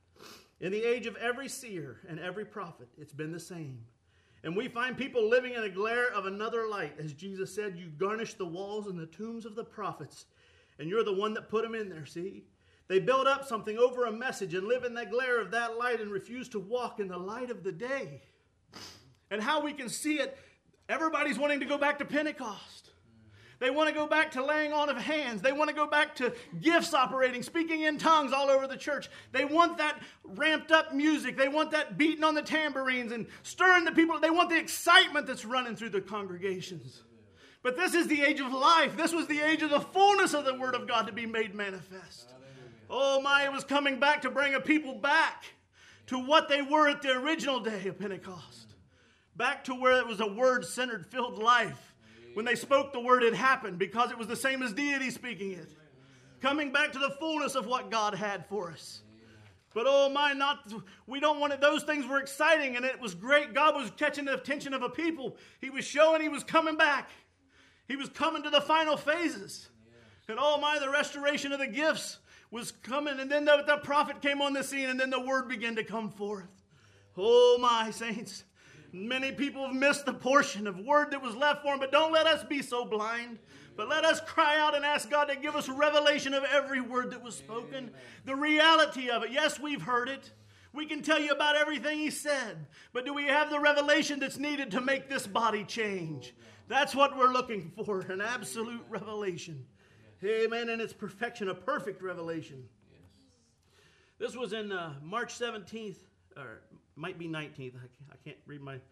In the age of every seer and every prophet, it's been the same. And we find people living in a glare of another light. As Jesus said, you garnish the walls and the tombs of the prophets. And you're the one that put them in there, see? They build up something over a message and live in the glare of that light and refuse to walk in the light of the day. And how we can see it, everybody's wanting to go back to Pentecost. They want to go back to laying on of hands. They want to go back to gifts operating, speaking in tongues all over the church. They want that ramped up music. They want that beating on the tambourines and stirring the people. They want the excitement that's running through the congregations. But this is the age of life. This was the age of the fullness of the Word of God to be made manifest. Oh my, it was coming back to bring a people back to what they were at the original day of Pentecost. Back to where it was a Word-centered, filled life. When they spoke, the Word had happened because it was the same as deity speaking it. Coming back to the fullness of what God had for us. But oh my, we don't want it. Those things were exciting and it was great. God was catching the attention of a people. He was showing He was coming back. He was coming to the final phases. And oh my, the restoration of the gifts was coming. And then the prophet came on the scene and then the word began to come forth. Oh my, saints. Many people have missed the portion of word that was left for them. But don't let us be so blind. But let us cry out and ask God to give us revelation of every word that was spoken. The reality of it. Yes, we've heard it. We can tell you about everything He said. But do we have the revelation that's needed to make this body change? That's what we're looking for, an absolute revelation. Amen, and its perfection, a perfect revelation. This was in March 17th, or might be 19th. I can't read my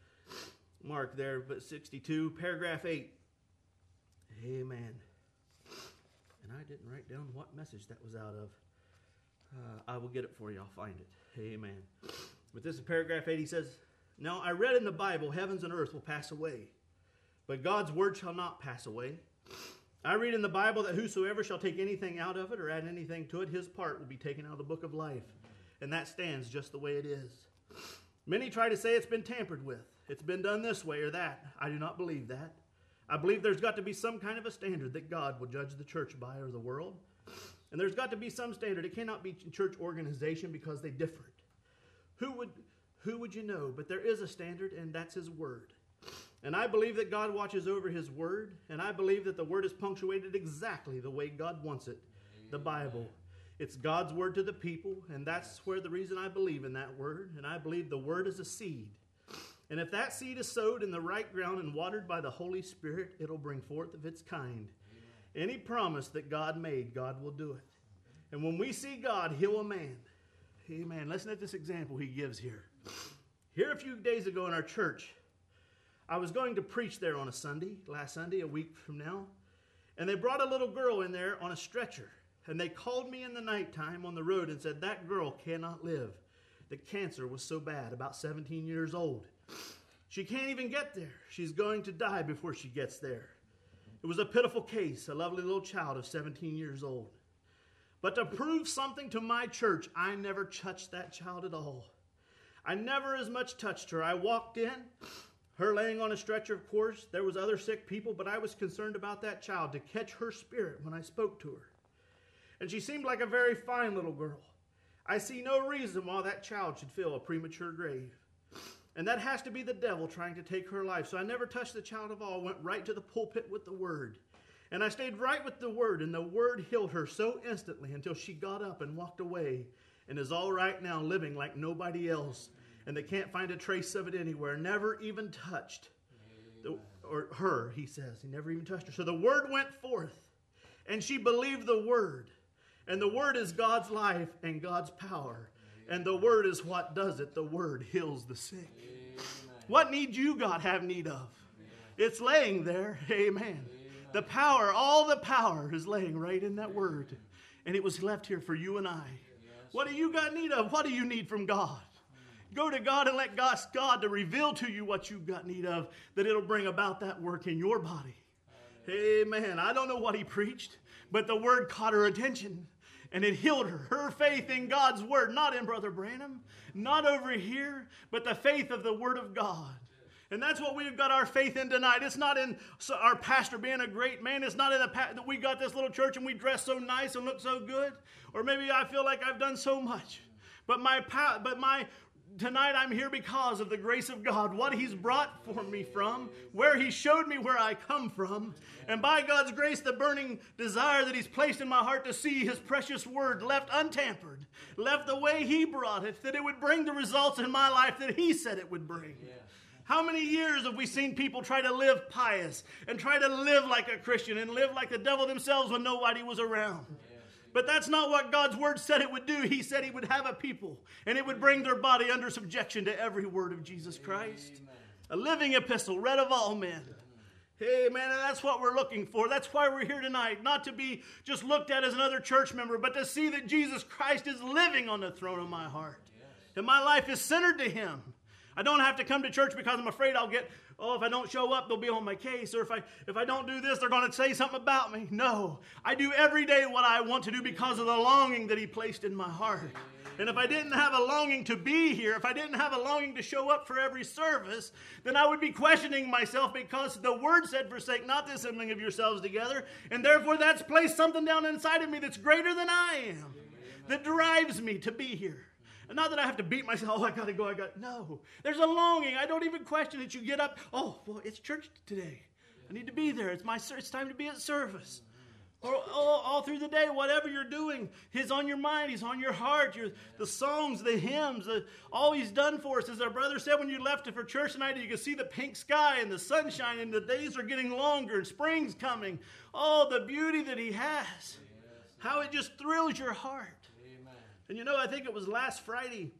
mark there, but 62, paragraph 8. Amen. And I didn't write down what message that was out of. I will get it for you. I'll find it. Amen. But this is paragraph 8. He says, "Now I read in the Bible, heavens and earth will pass away, but God's word shall not pass away. I read in the Bible that whosoever shall take anything out of it or add anything to it, his part will be taken out of the book of life. And that stands just the way it is. Many try to say it's been tampered with. It's been done this way or that. I do not believe that. I believe there's got to be some kind of a standard that God will judge the church by or the world. And there's got to be some standard. It cannot be church organization because they're different. Who would you know? But there is a standard, and that's His Word. And I believe that God watches over His Word, and I believe that the Word is punctuated exactly the way God wants it, the Bible. It's God's Word to the people, and that's where the reason I believe in that Word. And I believe the Word is a seed. And if that seed is sowed in the right ground and watered by the Holy Spirit, it'll bring forth of its kind. Any promise that God made, God will do it. And when we see God heal a man, amen. Listen to this example He gives here. Here a few days ago in our church, I was going to preach there on a Sunday, last Sunday, a week from now. And they brought a little girl in there on a stretcher. And they called me in the nighttime on the road and said, that girl cannot live. The cancer was so bad, about 17 years old. She can't even get there. She's going to die before she gets there. It was a pitiful case, a lovely little child of 17 years old. But to prove something to my church, I never touched that child at all. I never as much touched her. I walked in, her laying on a stretcher, of course. There was other sick people, but I was concerned about that child, to catch her spirit when I spoke to her. And she seemed like a very fine little girl. I see no reason why that child should feel a premature grave. And that has to be the devil trying to take her life. So I never touched the child at all. Went right to the pulpit with the Word. And I stayed right with the Word. And the Word healed her so instantly until she got up and walked away. And is all right now, living like nobody else. And they can't find a trace of it anywhere. Never even touched her, he says. He never even touched her. So the Word went forth. And she believed the Word. And the Word is God's life and God's power. And the Word is what does it. The Word heals the sick. Amen. What need you, God, have need of? Amen. It's laying there. Amen. Amen. The power, all the power is laying right in that Word. And it was left here for you and I. Yes. What do you got need of? What do you need from God? Go to God and let God to reveal to you what you've got need of, that it'll bring about that work in your body. Amen. Amen. I don't know what he preached, but the Word caught her attention. And it healed her. Her faith in God's Word. Not in Brother Branham. Not over here. But the faith of the Word of God. And that's what we've got our faith in tonight. It's not in our pastor being a great man. It's not in that we got this little church and we dress so nice and look so good. Or maybe I feel like I've done so much. But tonight I'm here because of the grace of God, what He's brought for me from, where He showed me where I come from, and by God's grace, the burning desire that He's placed in my heart to see His precious Word left untampered, left the way He brought it, that it would bring the results in my life that He said it would bring. Yes. How many years have we seen people try to live pious and try to live like a Christian and live like the devil themselves when nobody was around? Yes. But that's not what God's Word said it would do. He said He would have a people, and it would bring their body under subjection to every word of Jesus Christ. Amen. A living epistle, read of all men. Amen. And that's what we're looking for. That's why we're here tonight. Not to be just looked at as another church member, but to see that Jesus Christ is living on the throne of my heart. Yes. And my life is centered to Him. I don't have to come to church because I'm afraid if I don't show up, they'll be on my case. Or if I don't do this, they're going to say something about me. No, I do every day what I want to do because of the longing that He placed in my heart. And if I didn't have a longing to be here, if I didn't have a longing to show up for every service, then I would be questioning myself, because the Word said, forsake not the assembling of yourselves together. And therefore that's placed something down inside of me that's greater than I am, that drives me to be here. And not that I have to beat myself, I got to go, no. There's a longing. I don't even question it. You get up, it's church today. I need to be there. It's time to be at service. Or all through the day, whatever you're doing, He's on your mind. He's on your heart. The songs, the hymns, all He's done for us. As our brother said when you left for church tonight, you can see the pink sky and the sunshine, and the days are getting longer and spring's coming. Oh, the beauty that He has. How it just thrills your heart. And I think it was last Friday,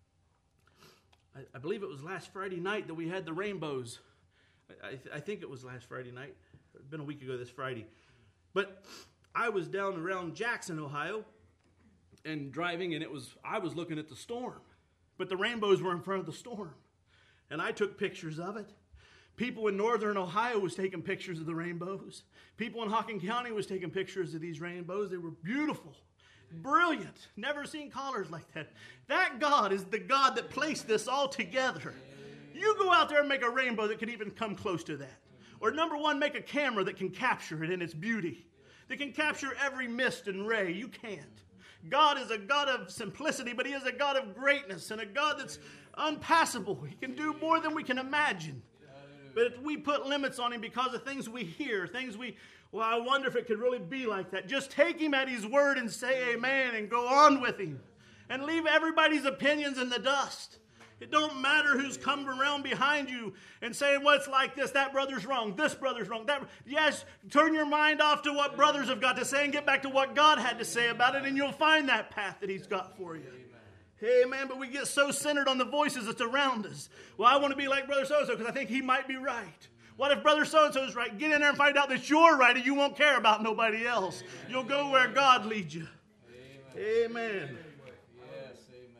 I believe it was last Friday night that we had the rainbows. I think it was last Friday night. It's been a week ago this Friday. But I was down around Jackson, Ohio, and driving, and I was looking at the storm. But the rainbows were in front of the storm. And I took pictures of it. People in northern Ohio was taking pictures of the rainbows. People in Hocking County was taking pictures of these rainbows. They were beautiful, brilliant. Never seen colors like that. That God is the God that placed this all together. You go out there and make a rainbow that can even come close to that. Or number one, make a camera that can capture it in its beauty. That can capture every mist and ray. You can't. God is a God of simplicity, but he is a God of greatness and a God that's unpassable. He can do more than we can imagine. But if we put limits on him because of things we hear, I wonder if it could really be like that. Just take him at his word and say amen and go on with him. And leave everybody's opinions in the dust. It don't matter who's come around behind you and saying, well, it's like this, that brother's wrong, this brother's wrong. Yes, turn your mind off to what brothers have got to say and get back to what God had to say about it, and you'll find that path that he's got for you. Amen. But we get so centered on the voices that's around us. Well, I want to be like Brother So-and-so because I think he might be right. What if Brother So-and-so is right? Get in there and find out that you're right and you won't care about nobody else. You'll go where God leads you. Amen. Yes,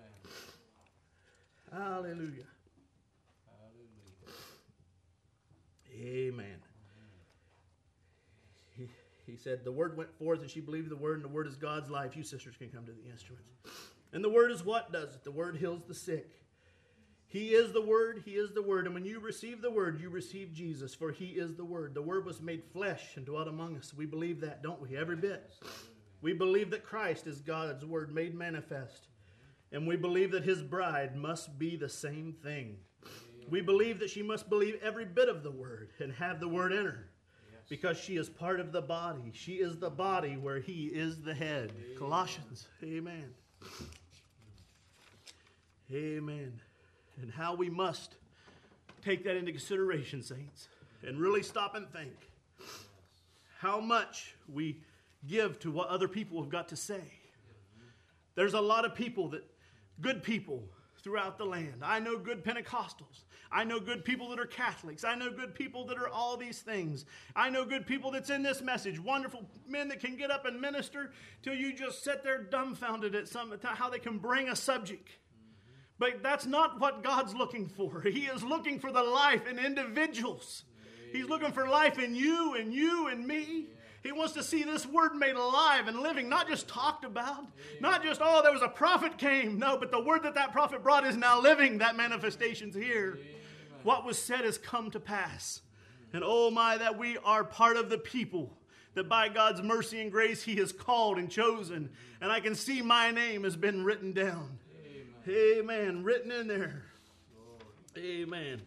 amen. Hallelujah. Amen. He said, the word went forth and she believed the word, and the word is God's life. You sisters can come to the instruments. And the word is what does it? The word heals the sick. He is the word. He is the word. And when you receive the word, you receive Jesus, for he is the word. The word was made flesh and dwelt among us. We believe that, don't we? Every bit. We believe that Christ is God's word made manifest. And we believe that his bride must be the same thing. We believe that she must believe every bit of the word and have the word in her. Because she is part of the body. She is the body where he is the head. Colossians. Amen. Amen. And how we must take that into consideration, saints, and really stop and think how much we give to what other people have got to say. There's a lot of people good people throughout the land. I know good Pentecostals. I know good people that are Catholics. I know good people that are all these things. I know good people that's in this message. Wonderful men that can get up and minister till you just sit there dumbfounded at how they can bring a subject. But that's not what God's looking for. He is looking for the life in individuals. He's looking for life in you and me. He wants to see this word made alive and living, not just talked about. Not just, oh, there was a prophet came. No, but the word that prophet brought is now living. That manifestation's here. What was said has come to pass. And oh my, that we are part of the people that by God's mercy and grace he has called and chosen. And I can see my name has been written down. Amen. Written in there. Amen.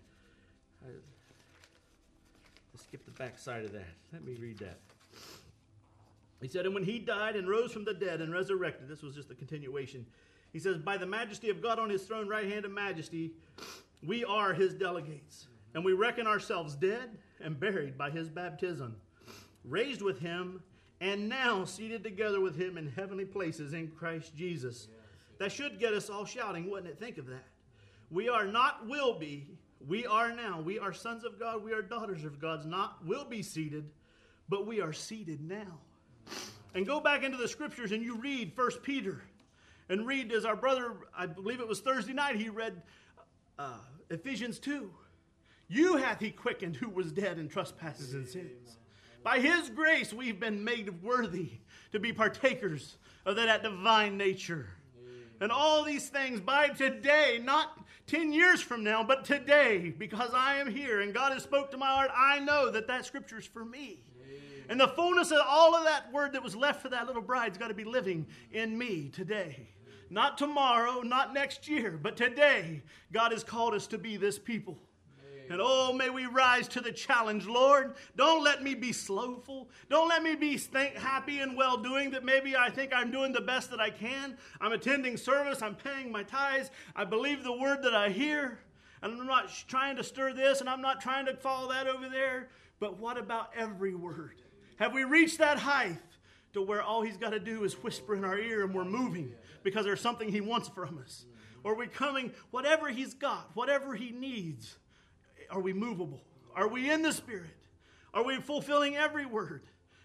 Let's skip the back side of that. Let me read that. He said, and when he died and rose from the dead and resurrected, this was just a continuation. He says, by the majesty of God on his throne, right hand of majesty, we are his delegates. And we reckon ourselves dead and buried by his baptism, raised with him, and now seated together with him in heavenly places in Christ Jesus. That should get us all shouting, wouldn't it? Think of that. We are not will be. We are now. We are sons of God. We are daughters of God. Not will be seated, but we are seated now. And go back into the scriptures and you read 1 Peter. And read, as our brother, I believe it was Thursday night, he read Ephesians 2. You hath he quickened who was dead in trespasses and sins. By his grace we've been made worthy to be partakers of that divine nature. And all these things by today, not 10 years from now, but today, because I am here and God has spoke to my heart, I know that scripture is for me. And the fullness of all of that word that was left for that little bride's got to be living in me today. Not tomorrow, not next year, but today, God has called us to be this people. And oh, may we rise to the challenge, Lord. Don't let me be slothful. Don't let me be happy and well-doing that maybe I think I'm doing the best that I can. I'm attending service. I'm paying my tithes. I believe the word that I hear. And I'm not trying to stir this, and I'm not trying to follow that over there. But what about every word? Have we reached that height to where all he's got to do is whisper in our ear and we're moving because there's something he wants from us? Or are we coming, whatever he's got, whatever he needs, are we movable? Are we in the Spirit? Are we fulfilling every word?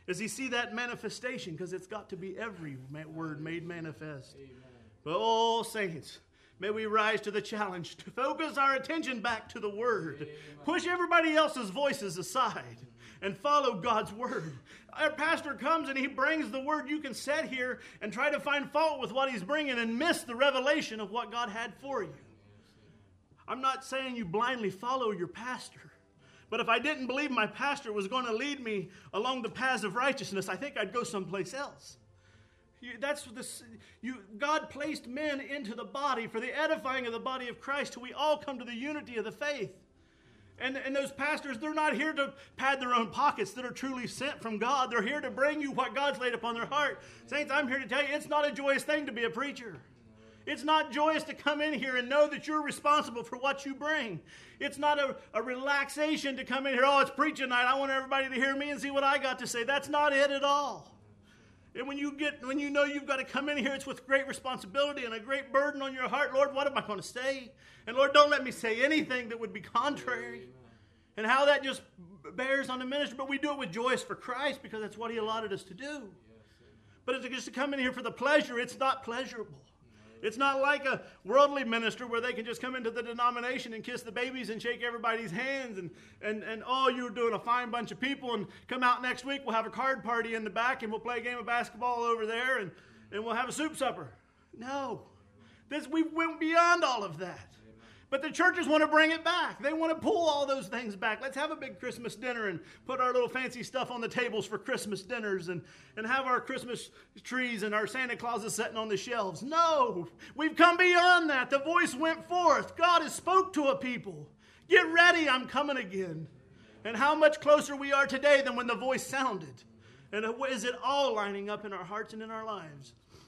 Does he see that manifestation? Because it's got to be every word made manifest. Amen. But oh, saints, may we rise to the challenge to focus our attention back to the Word. Amen. Push everybody else's voices aside and follow God's Word. Our pastor comes and he brings the Word. You can sit here and try to find fault with what he's bringing and miss the revelation of what God had for you. I'm not saying you blindly follow your pastor. But if I didn't believe my pastor was going to lead me along the paths of righteousness, I think I'd go someplace else. God placed men into the body for the edifying of the body of Christ till we all come to the unity of the faith. And those pastors, they're not here to pad their own pockets that are truly sent from God. They're here to bring you what God's laid upon their heart. Saints, I'm here to tell you, it's not a joyous thing to be a preacher. It's not joyous to come in here and know that you're responsible for what you bring. It's not a relaxation to come in here, oh, it's preaching night, I want everybody to hear me and see what I got to say. That's not it at all. And when you know you've got to come in here, it's with great responsibility and a great burden on your heart. Lord, what am I going to say? And Lord, don't let me say anything that would be contrary. And how that just bears on the ministry. But we do it with joy for Christ because that's what he allotted us to do. But it's just to come in here for the pleasure, it's not pleasurable. It's not like a worldly minister where they can just come into the denomination and kiss the babies and shake everybody's hands and oh, you're doing a fine bunch of people, and come out next week, we'll have a card party in the back and we'll play a game of basketball over there and we'll have a soup supper. No. We went beyond all of that. But the churches want to bring it back. They want to pull all those things back. Let's have a big Christmas dinner and put our little fancy stuff on the tables for Christmas dinners and have our Christmas trees and our Santa Clauses sitting on the shelves. No, we've come beyond that. The voice went forth. God has spoke to a people. Get ready, I'm coming again. And how much closer we are today than when the voice sounded. And is it all lining up in our hearts and in our lives?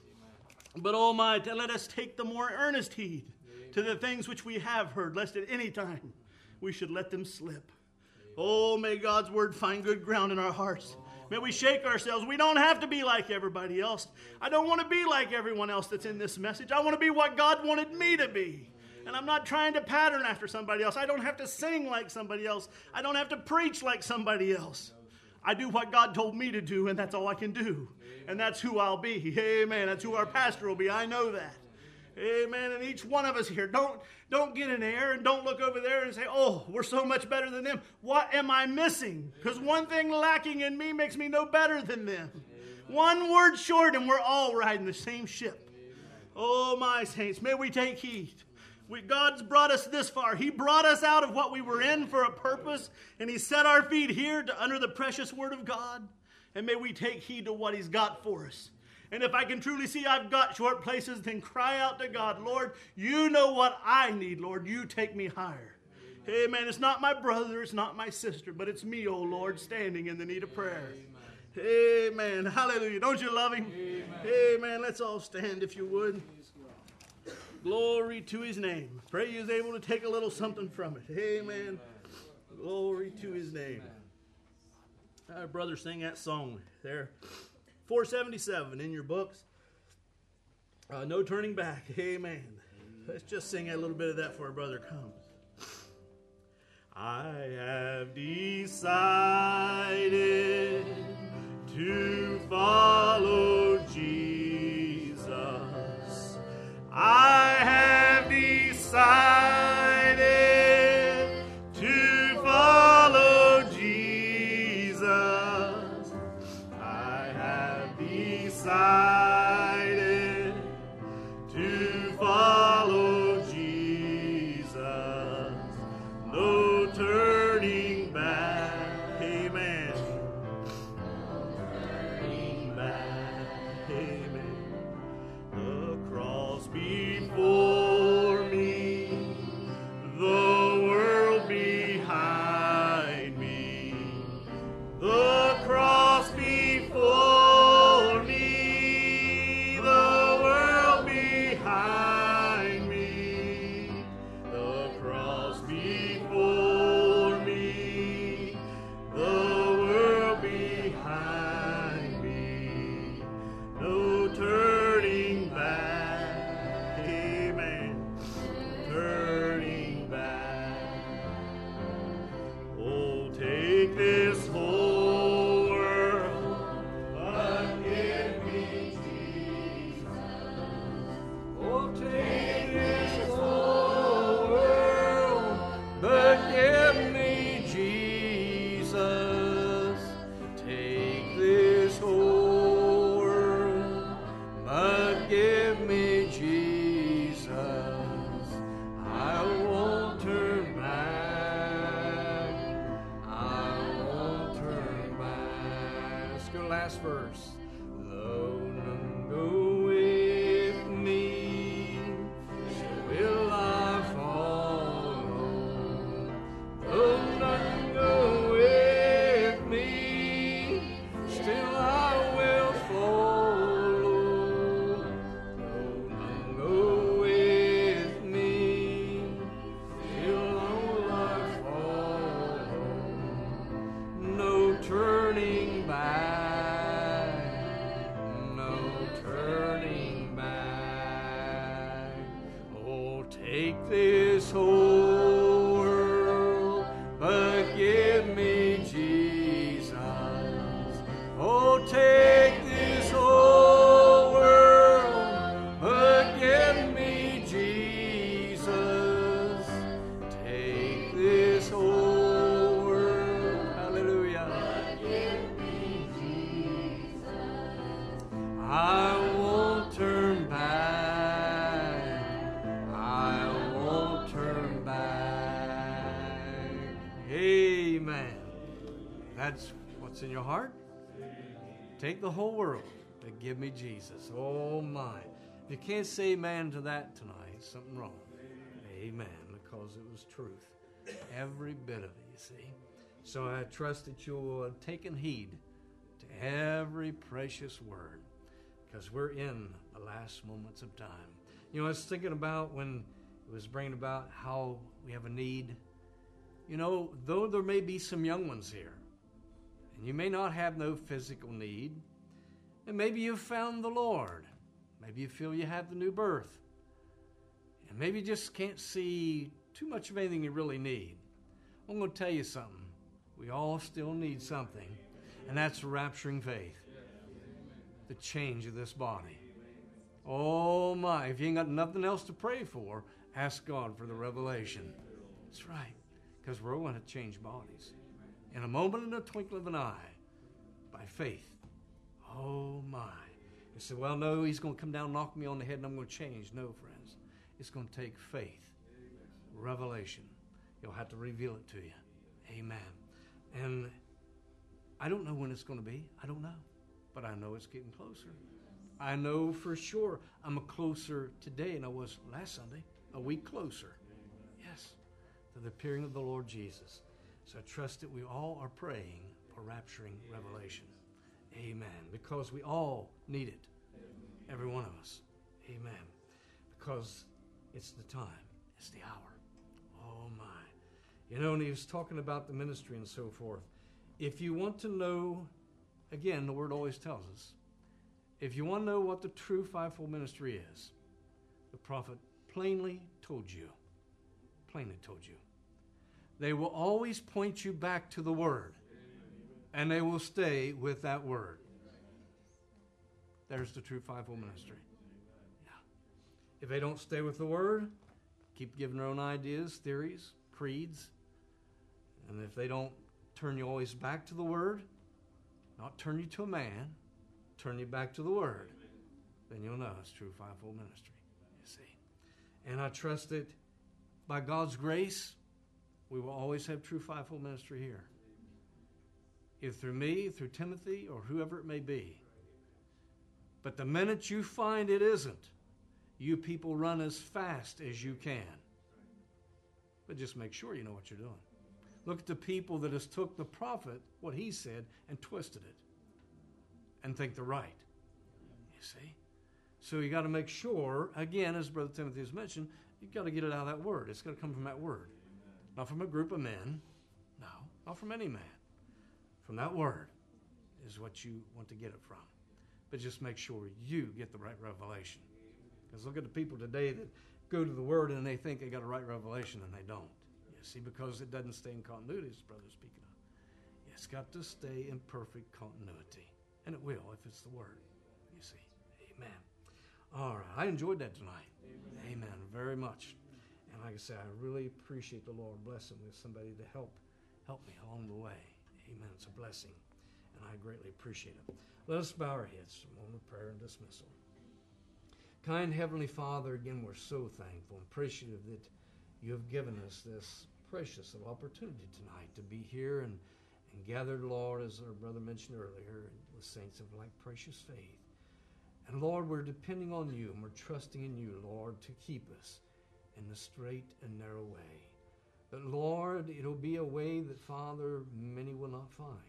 But oh my, let us take the more earnest heed to the things which we have heard, lest at any time we should let them slip. Oh, may God's word find good ground in our hearts. May we shake ourselves. We don't have to be like everybody else. I don't want to be like everyone else that's in this message. I want to be what God wanted me to be. And I'm not trying to pattern after somebody else. I don't have to sing like somebody else. I don't have to preach like somebody else. I do what God told me to do, and that's all I can do. And that's who I'll be. Amen. That's who our pastor will be. I know that. Amen. And each one of us here, don't get an air and don't look over there and say, oh, we're so much better than them. What am I missing? Because one thing lacking in me makes me no better than them. One word short and we're all riding the same ship. Oh, my saints, may we take heed. God's brought us this far. He brought us out of what we were in for a purpose, and he set our feet here under the precious word of God. And may we take heed to what he's got for us. And if I can truly see I've got short places, then cry out to God, Lord, you know what I need, Lord. You take me higher. Amen. It's not my brother, it's not my sister, but it's me, oh Lord, standing in the need of prayer. Amen. Hallelujah. Don't you love him? Amen. Let's all stand if you would. Glory to his name. Pray he is able to take a little something from it. Amen. Glory to his name. Our brother sang that song there. 477 in your books. No turning back. Amen. Let's just sing a little bit of that before our brother comes. I have decided to follow Jesus. I have decided to follow Jesus. I have decided to follow Jesus. No turning back. Amen. No turning back. Amen. The cross before me, the world behind me. The cross before me, the last verse. Though none go with me, still will I follow. Though none go with me, still I will follow. Though none go with me, still will I follow. No turning back, no turning back. Oh, take this whole world, but give me Jesus. Oh, take this whole world, but give me Jesus. Take this whole world, hallelujah. I won't turn back. I won't turn back. Amen. That's what's in your heart? Take the whole world, but give me Jesus. Oh my. If you can't say amen to that tonight, something wrong. Amen, because it was truth. Every bit of it, you see. So I trust that you'll have taken heed to every precious word, because we're in the last moments of time. You know, I was thinking about when it was bringing about how we have a need. You know, though there may be some young ones here, and you may not have no physical need, and maybe you've found the Lord. Maybe you feel you have the new birth. And maybe you just can't see too much of anything you really need. I'm going to tell you something. We all still need something, and that's rapturing faith. The change of this body. Oh my, if you ain't got nothing else to pray for, ask God for the revelation. That's right, because we're going to change bodies. In a moment, in a twinkle of an eye, by faith. Oh my. You say, well, no, he's going to come down, knock me on the head, and I'm going to change. No, friends. It's going to take faith. Revelation. He'll have to reveal it to you. Amen. And I don't know when it's going to be. I don't know. But I know it's getting closer. I know for sure I'm closer today than I was last Sunday. A week closer. Yes. To the appearing of the Lord Jesus. So I trust that we all are praying for rapturing revelation. Amen. Because we all need it. Every one of us. Amen. Because it's the time. It's the hour. Oh my. You know, and he was talking about the ministry and so forth. If you want to know, again, the word always tells us, if you want to know what the true fivefold ministry is, the prophet plainly told you. Plainly told you. They will always point you back to the Word. And they will stay with that Word. There's the true fivefold ministry. Yeah. If they don't stay with the Word, keep giving their own ideas, theories, creeds. And if they don't turn you always back to the Word, not turn you to a man, turn you back to the Word, then you'll know it's true fivefold ministry. You see. And I trust that by God's grace, we will always have true fivefold ministry here. Either through me, through Timothy, or whoever it may be. But the minute you find it isn't, you people run as fast as you can. But just make sure you know what you're doing. Look at the people that has took the prophet, what he said, and twisted it. And think they're right. You see? So you got to make sure, again, as Brother Timothy has mentioned, you've got to get it out of that word. It's got to come from that word. Not from a group of men. No, not from any man. From that word is what you want to get it from. But just make sure you get the right revelation. Because look at the people today that go to the word and they think they got a right revelation and they don't. You see, because it doesn't stay in continuity, as the brother's speaking of. It's got to stay in perfect continuity. And it will if it's the word. You see. Amen. All right. I enjoyed that tonight. Amen. Very much. And like I said, I really appreciate the Lord blessing with somebody to help me along the way. Amen. It's a blessing. And I greatly appreciate it. Let us bow our heads for a moment of prayer and dismissal. Kind Heavenly Father, again, we're so thankful and appreciative that you have given us this precious little opportunity tonight to be here and and gathered, Lord, as our brother mentioned earlier, with saints of like precious faith. And Lord, we're depending on you, and we're trusting in you, Lord, to keep us in the straight and narrow way. But Lord, it'll be a way that, Father, many will not find.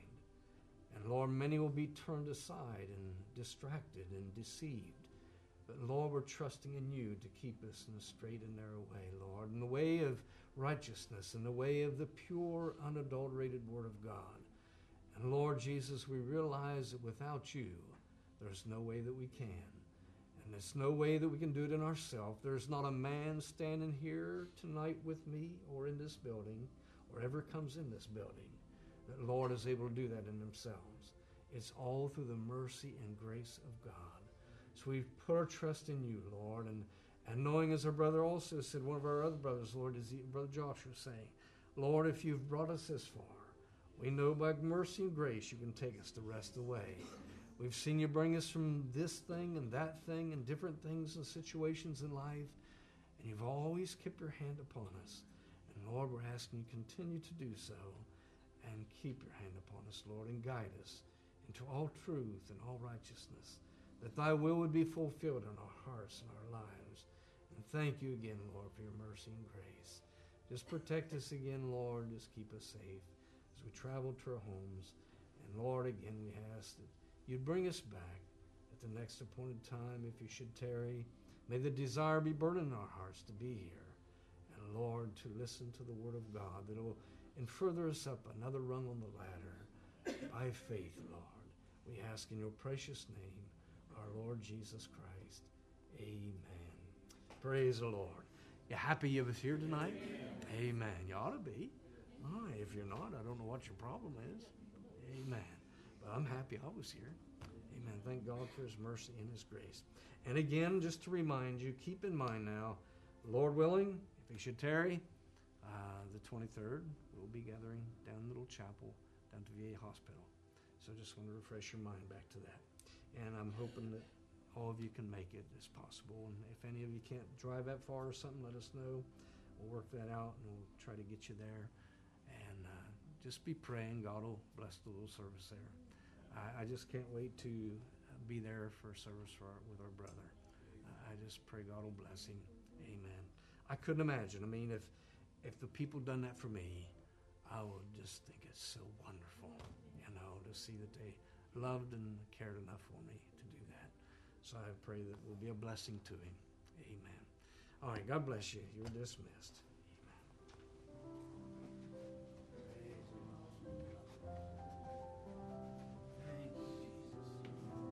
And Lord, many will be turned aside and distracted and deceived. But Lord, we're trusting in you to keep us in a straight and narrow way, Lord, in the way of righteousness, in the way of the pure, unadulterated Word of God. And Lord Jesus, we realize that without you, there's no way that we can. And there's no way that we can do it in ourselves. There's not a man standing here tonight with me or in this building or ever comes in this building that Lord is able to do that in themselves. It's all through the mercy and grace of God. So we've put our trust in you, Lord, and knowing, as our brother also said, one of our other brothers, Lord, is Brother Joshua saying, Lord, if you've brought us this far, we know by mercy and grace you can take us the rest of the way. We've seen you bring us from this thing and that thing and different things and situations in life, and you've always kept your hand upon us. And Lord, we're asking you to continue to do so and keep your hand upon us, Lord, and guide us into all truth and all righteousness, that thy will would be fulfilled in our hearts and our lives. And thank you again, Lord, for your mercy and grace. Just protect us again, Lord. Just keep us safe as we travel to our homes. And Lord, again, we ask that you'd bring us back at the next appointed time if you should tarry. May the desire be burning in our hearts to be here. And Lord, to listen to the word of God that will further us up another rung on the ladder by faith, Lord. We ask in your precious name, our Lord Jesus Christ. Amen. Praise the Lord. You happy you was here tonight? Amen. You ought to be. All right, if you're not, I don't know what your problem is. Amen. But I'm happy I was here. Amen. Thank God for his mercy and his grace. And again, just to remind you, keep in mind now, Lord willing, if he should tarry, the 23rd, we'll be gathering down in Little Chapel, down to VA Hospital. So just want to refresh your mind back to that. And I'm hoping that all of you can make it as possible. And if any of you can't drive that far or something, let us know. We'll work that out and we'll try to get you there. And just be praying. God will bless the little service there. I just can't wait to be there for a service with our brother. I just pray God will bless him. Amen. I couldn't imagine. I mean, if the people done that for me, I would just think it's so wonderful, to see that they loved and cared enough for me to do that. So I pray that we'll be a blessing to him. Amen. All right, God bless you. You're dismissed.